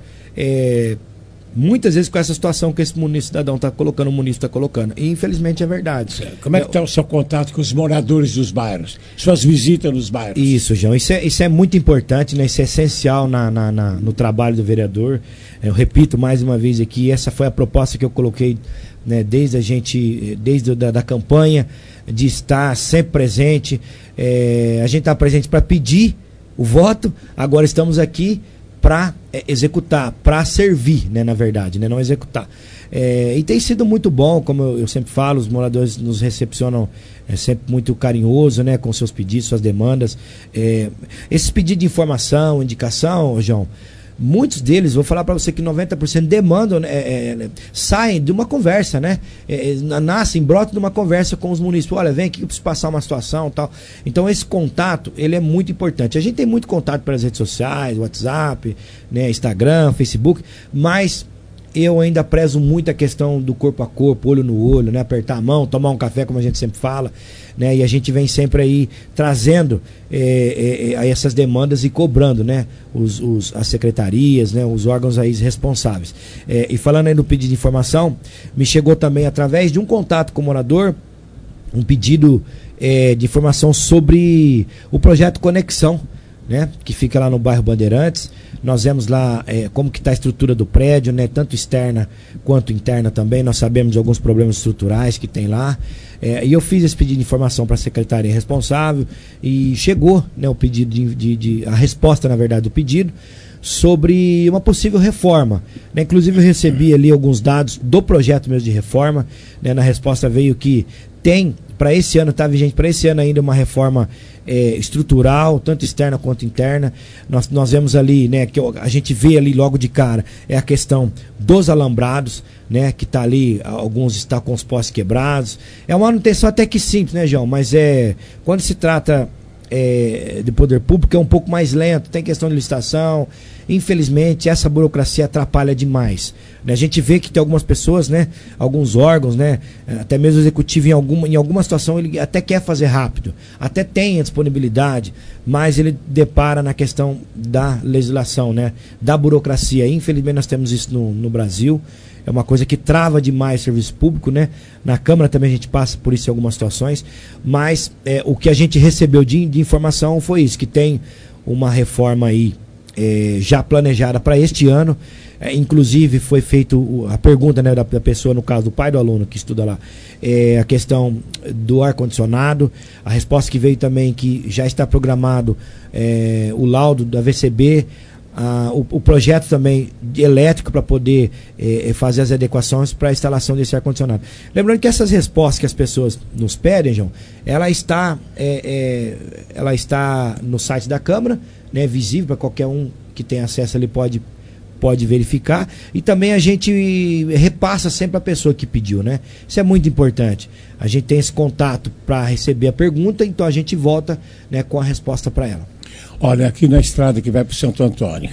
é, muitas vezes com essa situação que esse município cidadão está colocando, o município está colocando. E infelizmente é verdade. Como é que está o seu contato com os moradores dos bairros? Suas visitas nos bairros? Isso, João. Isso é, isso é muito importante, né? Isso é essencial na, na, na, no trabalho do vereador. Eu repito mais uma vez aqui, essa foi a proposta que eu coloquei, né, desde a gente, desde da, da campanha, de estar sempre presente. É, a gente está presente para pedir o voto, agora estamos aqui para é, executar, para servir, né, na verdade, né, não executar. É, e tem sido muito bom, como eu, eu sempre falo, os moradores nos recepcionam é, sempre muito carinhoso, né, com seus pedidos, suas demandas. É, esses pedidos de informação, indicação, João, muitos deles, vou falar para você que noventa por cento demandam, é, é, saem de uma conversa, né? É, nascem, brotam de uma conversa com os municípios. Olha, vem aqui que eu preciso passar uma situação e tal. Então esse contato, ele é muito importante. A gente tem muito contato pelas redes sociais, WhatsApp, né, Instagram, Facebook, mas eu ainda prezo muito a questão do corpo a corpo, olho no olho, né? Apertar a mão, tomar um café, como a gente sempre fala, né? E a gente vem sempre aí trazendo é, é, essas demandas e cobrando, né? Os, os, as secretarias, né? Os órgãos aí responsáveis. É, e falando aí no pedido de informação, me chegou também através de um contato com o morador, um pedido é, de informação sobre o projeto Conexão, né? Que fica lá no bairro Bandeirantes. Nós vemos lá é, como que está a estrutura do prédio, né? Tanto externa quanto interna também. Nós sabemos de alguns problemas estruturais que tem lá. É, e eu fiz esse pedido de informação para a secretaria responsável e chegou, né, o pedido de, de, de a resposta, na verdade, do pedido sobre uma possível reforma, né? Inclusive eu recebi ali alguns dados do projeto mesmo de reforma, né? Na resposta veio que tem para esse ano, está vigente para esse ano ainda uma reforma é, estrutural, tanto externa quanto interna. Nós, nós vemos ali, né, que a gente vê ali logo de cara, é a questão dos alambrados, né, que está ali, alguns estão com os postes quebrados. É uma manutenção até que simples, né, João? Mas é, quando se trata é, de poder público é um pouco mais lento, tem questão de licitação. Infelizmente essa burocracia atrapalha demais, né? A gente vê que tem algumas pessoas, né, alguns órgãos, né, até mesmo o executivo em alguma, em alguma situação ele até quer fazer rápido, até tem a disponibilidade, mas ele depara na questão da legislação, né, da burocracia. Infelizmente nós temos isso no, no Brasil. É uma coisa que trava demais o serviço público, né? Na Câmara também a gente passa por isso em algumas situações, mas é, o que a gente recebeu de, de informação foi isso, que tem uma reforma aí é, já planejada para este ano. É, inclusive foi feito a pergunta, né, da, da pessoa, no caso do pai do aluno que estuda lá, é, a questão do ar-condicionado. A resposta que veio também que já está programado é, o laudo da V C B, Ah, o, o projeto também de elétrico para poder eh, fazer as adequações para a instalação desse ar-condicionado. Lembrando que essas respostas que as pessoas nos pedem, João, ela está, é, é, ela está no site da Câmara, né, visível para qualquer um que tem acesso ali pode, pode verificar, e também a gente repassa sempre a pessoa que pediu, né? Isso é muito importante. A gente tem esse contato para receber a pergunta, então a gente volta, né, com a resposta para ela. Olha, aqui na estrada que vai para o Santo Antônio,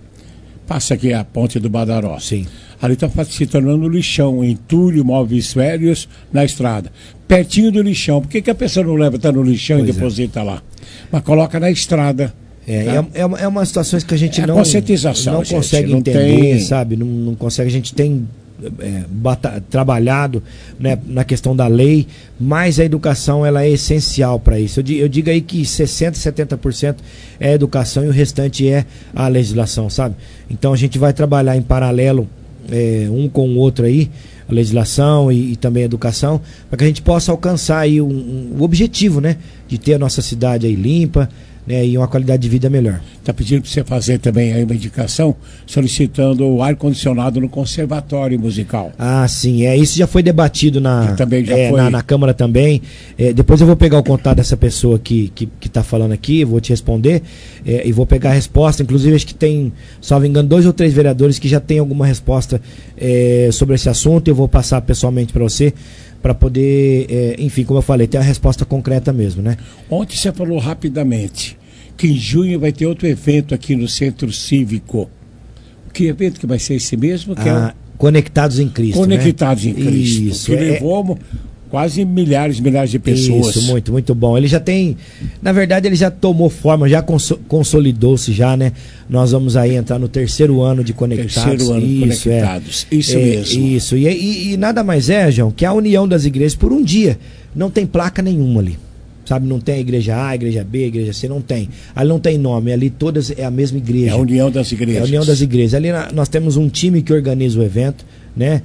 passa aqui a ponte do Badaró. Sim. Ali está se tornando lixão, entulho, móveis velhos na estrada. Pertinho do lixão. Por que, que a pessoa não leva, está no lixão pois e deposita é. lá? Mas coloca na estrada. É, tá? é, é, uma, é uma situação que a gente é não, conscientização, não gente, consegue não entender, tem... sabe? Não, não consegue, a gente tem... É, bata, trabalhado, né, na questão da lei, mas a educação ela é essencial para isso. Eu digo, eu digo aí que sessenta, setenta por cento é a educação e o restante é a legislação, sabe? Então a gente vai trabalhar em paralelo, é, um com o outro aí, a legislação e, e também a educação, para que a gente possa alcançar aí um, um, o objetivo, né, de ter a nossa cidade aí limpa, né, e uma qualidade de vida melhor. Está pedindo para você fazer também aí uma indicação, solicitando o ar-condicionado no conservatório musical. Ah, sim, é, isso já foi debatido na, também já é, foi... na, na Câmara também. É, depois eu vou pegar o contato dessa pessoa que está que, que tá falando aqui, vou te responder, é, e vou pegar a resposta. Inclusive acho que tem, salvo engano, dois ou três vereadores que já tem alguma resposta é, sobre esse assunto, e eu vou passar pessoalmente para você, para poder, é, enfim, como eu falei, ter a resposta concreta mesmo, né? Ontem você falou rapidamente que em junho vai ter outro evento aqui no Centro Cívico. Que evento que vai ser esse mesmo? Que ah, é o... Conectados em Cristo, Conectados né? em Cristo. Isso, que é... levou quase milhares, milhares de pessoas. Isso, muito, muito bom. Ele já tem, na verdade ele já tomou forma, já cons- consolidou-se já, né? Nós vamos aí entrar no terceiro ano de Conectados. Terceiro ano isso, Conectados, é. isso é, mesmo. Isso, e, e, e nada mais é, João, que a união das igrejas por um dia. Não tem placa nenhuma ali. Sabe, não tem a igreja A, a igreja B, a igreja C, não tem. Ali não tem nome, ali todas é a mesma igreja. É a união das igrejas. É a união das igrejas. Ali na, nós temos um time que organiza o evento, né?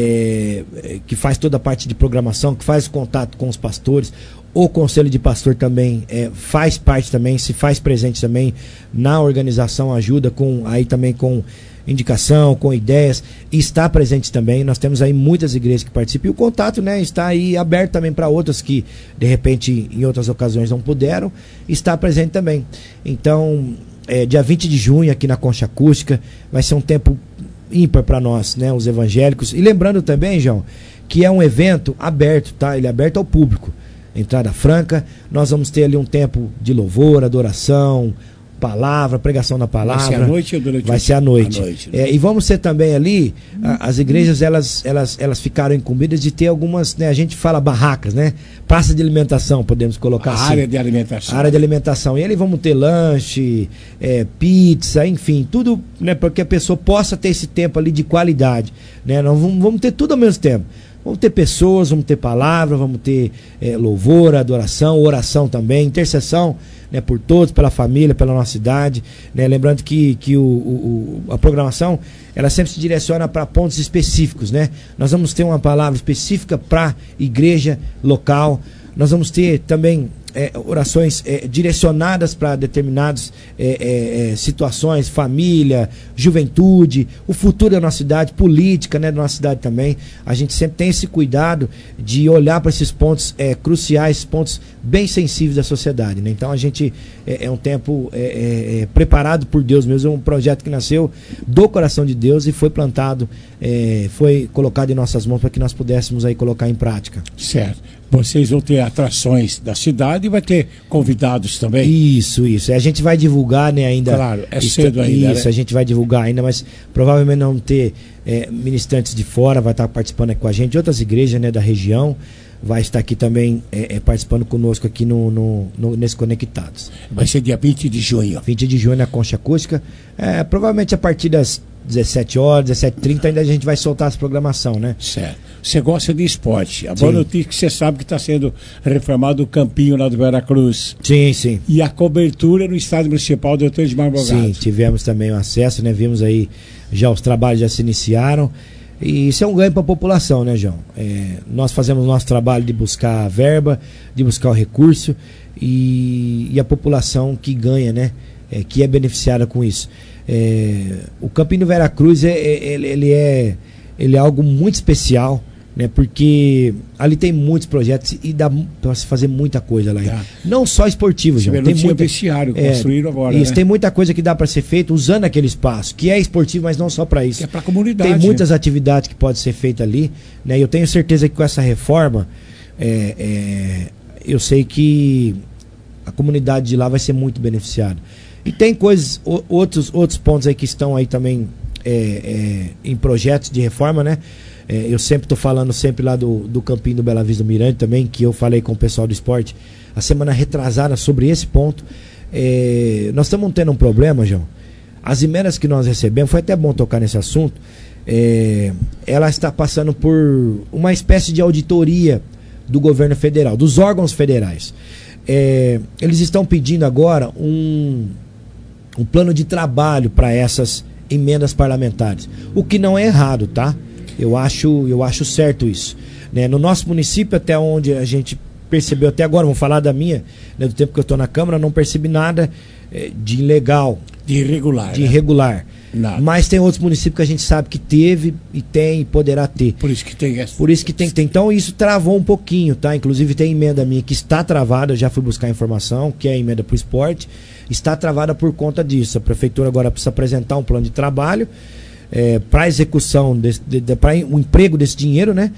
É, que faz toda a parte de programação, que faz contato com os pastores. O conselho de pastor também é, faz parte também, se faz presente também na organização, ajuda com aí também com indicação, com ideias, e está presente também. Nós temos aí muitas igrejas que participam, e o contato, né, está aí aberto também para outras que de repente em outras ocasiões não puderam, está presente também. Então, é, dia vinte de junho aqui na Concha Acústica vai ser um tempo ímpar para nós, né, os evangélicos. E lembrando também, João, que é um evento aberto, tá? Ele é aberto ao público, entrada franca. Nós vamos ter ali um tempo de louvor, adoração, palavra, pregação da palavra. Vai ser à noite ou durante o Vai dia? ser à noite. À noite, né? É, e vamos ter também ali, a, as igrejas, elas, elas, elas ficaram incumbidas de ter algumas, né, a gente fala barracas, né? Praça de alimentação, podemos colocar A assim. área de alimentação. Área de alimentação. E ali vamos ter lanche, é, pizza, enfim, tudo, né, para que a pessoa possa ter esse tempo ali de qualidade, né? Nós vamos, vamos ter tudo ao mesmo tempo. Vamos ter pessoas, vamos ter palavra, vamos ter é, louvor, adoração, oração também, intercessão, né, por todos, pela família, pela nossa cidade, né? Lembrando que, que o, o, a programação, ela sempre se direciona para pontos específicos, né? Nós vamos ter uma palavra específica para igreja local, nós vamos ter também É, orações é, direcionadas para determinadas é, é, é, situações, família, juventude, o futuro da nossa cidade, política, né, da nossa cidade também. A gente sempre tem esse cuidado de olhar para esses pontos é, cruciais, pontos bem sensíveis da sociedade, né? Então a gente é, é um tempo é, é, é, preparado por Deus mesmo, é um projeto que nasceu do coração de Deus e foi plantado, é, foi colocado em nossas mãos para que nós pudéssemos aí colocar em prática. Certo. Vocês vão ter atrações da cidade e vai ter convidados também? Isso, isso. A gente vai divulgar, né, ainda. Claro, é isso, cedo ainda. Isso, né? a gente vai divulgar ainda, mas provavelmente não ter é, ministrantes de fora, vai estar participando aqui com a gente, de outras igrejas, né, da região, vai estar aqui também é, é, participando conosco aqui no, no, no, nesse Conectados. Vai ser dia vinte de junho. vinte de junho na Concha Acústica. É, provavelmente a partir das dezessete horas, dezessete e trinta, ainda a gente vai soltar essa programação, né? Certo. Você gosta de esporte. A boa Sim. notícia é que você sabe que está sendo reformado o campinho lá do Veracruz. Sim, sim. E a cobertura no estádio municipal do doutor Edmar Bogado. Sim, tivemos também o acesso, né? Vimos aí, já os trabalhos já se iniciaram. E isso é um ganho para a população, né, João? É, nós fazemos o nosso trabalho de buscar a verba, de buscar o recurso e, e a população que ganha, né? É, que é beneficiada com isso. É, o Campinho do Veracruz é, é, ele, ele, é, ele é algo muito especial, né? Porque ali tem muitos projetos e dá para se fazer muita coisa lá. Tá. Não só esportivo, João. Tem muito vestiário é, construído agora. Isso, né? tem muita coisa que dá para ser feita usando aquele espaço, que é esportivo, mas não só para isso. Que é para a comunidade. Tem muitas né? atividades que podem ser feitas ali, né? E eu tenho certeza que com essa reforma, é, é, eu sei que a comunidade de lá vai ser muito beneficiada. E tem coisas, o, outros, outros pontos aí que estão aí também é, é, em projetos de reforma, né? É, eu sempre estou falando sempre lá do, do Campinho do Bela Vista do Mirante também, que eu falei com o pessoal do esporte a semana retrasada sobre esse ponto. É, nós estamos tendo um problema, João. As emendas que nós recebemos, foi até bom tocar nesse assunto, é, ela está passando por uma espécie de auditoria do governo federal, dos órgãos federais. É, eles estão pedindo agora um, um plano de trabalho para essas emendas parlamentares, o que não é errado, tá? Eu acho, eu acho certo isso, né? No nosso município, até onde a gente percebeu até agora, vamos falar da minha, né, do tempo que eu estou na Câmara, não percebi nada é, de ilegal, de irregular, de né? irregular. Nada. Mas tem outros municípios que a gente sabe que teve e tem e poderá ter. Por isso que tem essa... Por isso que tem que ter. Então isso travou um pouquinho, tá? Inclusive tem emenda minha que está travada, eu já fui buscar informação, que é a emenda para o esporte, está travada por conta disso. A prefeitura agora precisa apresentar um plano de trabalho é, para execução, desse, de, de, para o emprego desse dinheiro, né?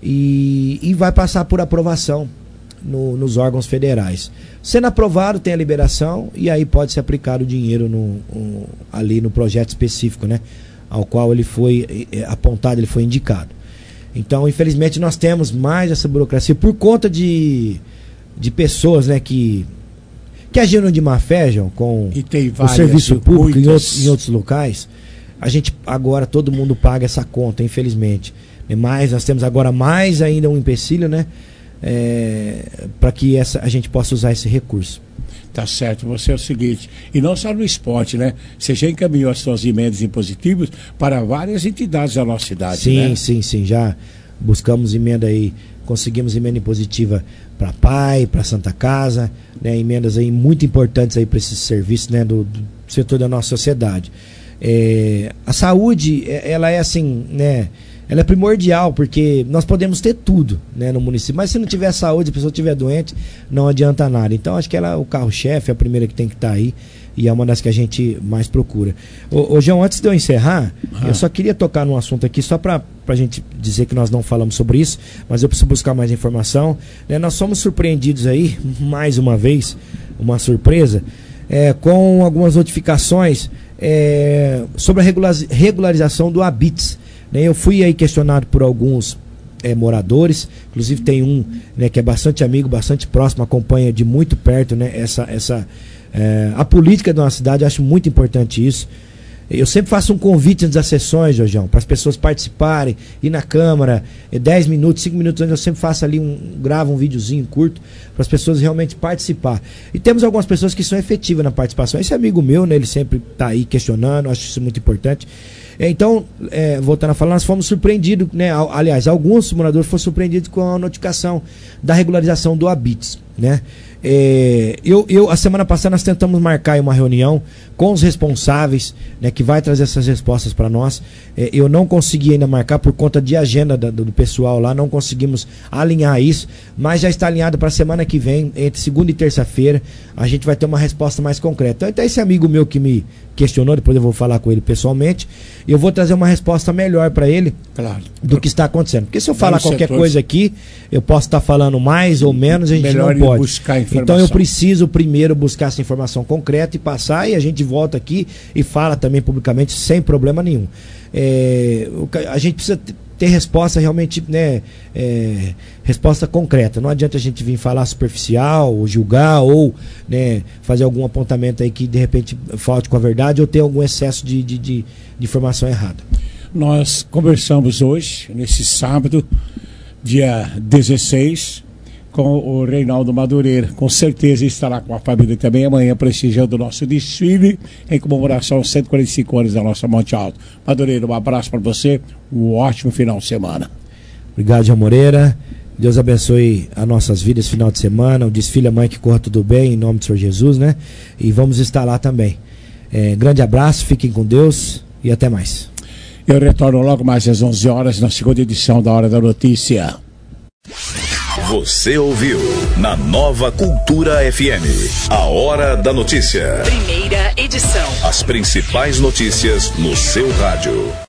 E, e vai passar por aprovação no, nos órgãos federais. Sendo aprovado, tem a liberação e aí pode ser aplicado o dinheiro no, um, ali no projeto específico, né? Ao qual ele foi é, apontado, ele foi indicado. Então, infelizmente, nós temos mais essa burocracia por conta de, de pessoas, né, que, que agiram de má fé, João, com e tem o serviço público em outros, em outros locais. locais. A gente agora, todo mundo paga essa conta, infelizmente. Mas nós temos agora mais ainda um empecilho, né? É, para que essa, a gente possa usar esse recurso. Tá certo, você é o seguinte, e não só no esporte, né? Você já encaminhou as suas emendas impositivas para várias entidades da nossa cidade, sim, né? Sim, sim, já buscamos emenda aí, conseguimos emenda impositiva para P A I, para Santa Casa, né? Emendas aí muito importantes aí para esses serviços, né? Do, do setor da nossa sociedade. É, a saúde, ela é assim, né? Ela é primordial, porque nós podemos ter tudo, né, no município, mas se não tiver saúde, a pessoa estiver doente, não adianta nada. Então acho que ela é o carro-chefe, é a primeira que tem que estar aí, e é uma das que a gente mais procura. Ô, ô João, antes de eu encerrar, ah. eu só queria tocar num assunto aqui, só para a gente dizer que nós não falamos sobre isso, mas eu preciso buscar mais informação. Né, nós somos surpreendidos aí, mais uma vez, uma surpresa, é, com algumas notificações é, sobre a regularização do Habits. Né? Eu fui aí questionado por alguns é, moradores, inclusive tem um, né, que é bastante amigo, bastante próximo, acompanha de muito perto, né, essa, essa, é, a política da nossa cidade. Eu acho muito importante isso. Eu sempre faço um convite antes das sessões, Jorjão, para as pessoas participarem, ir na Câmara, dez minutos, cinco minutos antes, eu sempre faço ali, um, gravo um videozinho curto, para as pessoas realmente participar. E temos algumas pessoas que são efetivas na participação. Esse amigo meu, né, ele sempre está aí questionando, acho isso muito importante. Então, é, voltando a falar, nós fomos surpreendidos, né, aliás, alguns moradores foram surpreendidos com a notificação da regularização do Habits, né? É, eu, eu, a semana passada nós tentamos marcar uma reunião com os responsáveis, né, que vai trazer essas respostas para nós. É, eu não consegui ainda marcar por conta de agenda do, do pessoal lá, não conseguimos alinhar isso, mas já está alinhado para a semana que vem, entre segunda e terça-feira, a gente vai ter uma resposta mais concreta. Então esse amigo meu que me questionou, depois eu vou falar com ele pessoalmente, eu vou trazer uma resposta melhor para ele, claro, do que está acontecendo. Porque se eu falar qualquer setores. coisa aqui, eu posso estar falando mais ou menos, a gente melhor não pode. Buscar informação. Então eu preciso primeiro buscar essa informação concreta e passar, e a gente volta aqui e fala também publicamente sem problema nenhum. É, a gente precisa ter resposta realmente, né, é, resposta concreta. Não adianta a gente vir falar superficial, ou julgar, ou, né, fazer algum apontamento aí que de repente falte com a verdade ou ter algum excesso de, de, de, de informação errada. Nós conversamos hoje, nesse sábado, dia dezesseis, com o Reinaldo Madureira. Com certeza estará com a família também amanhã, prestigiando o nosso desfile em comemoração aos cento e quarenta e cinco anos da nossa Monte Alto. Madureira, um abraço para você, um ótimo final de semana. Obrigado, João Moreira. Deus abençoe as nossas vidas final de semana, o desfile amanhã, que corra tudo bem, em nome do Senhor Jesus, né? E vamos estar lá também. É, grande abraço, fiquem com Deus e até mais. Eu retorno logo mais às onze horas na segunda edição da Hora da Notícia. Você ouviu na Nova Cultura F M, a Hora da Notícia. Primeira edição. As principais notícias no seu rádio.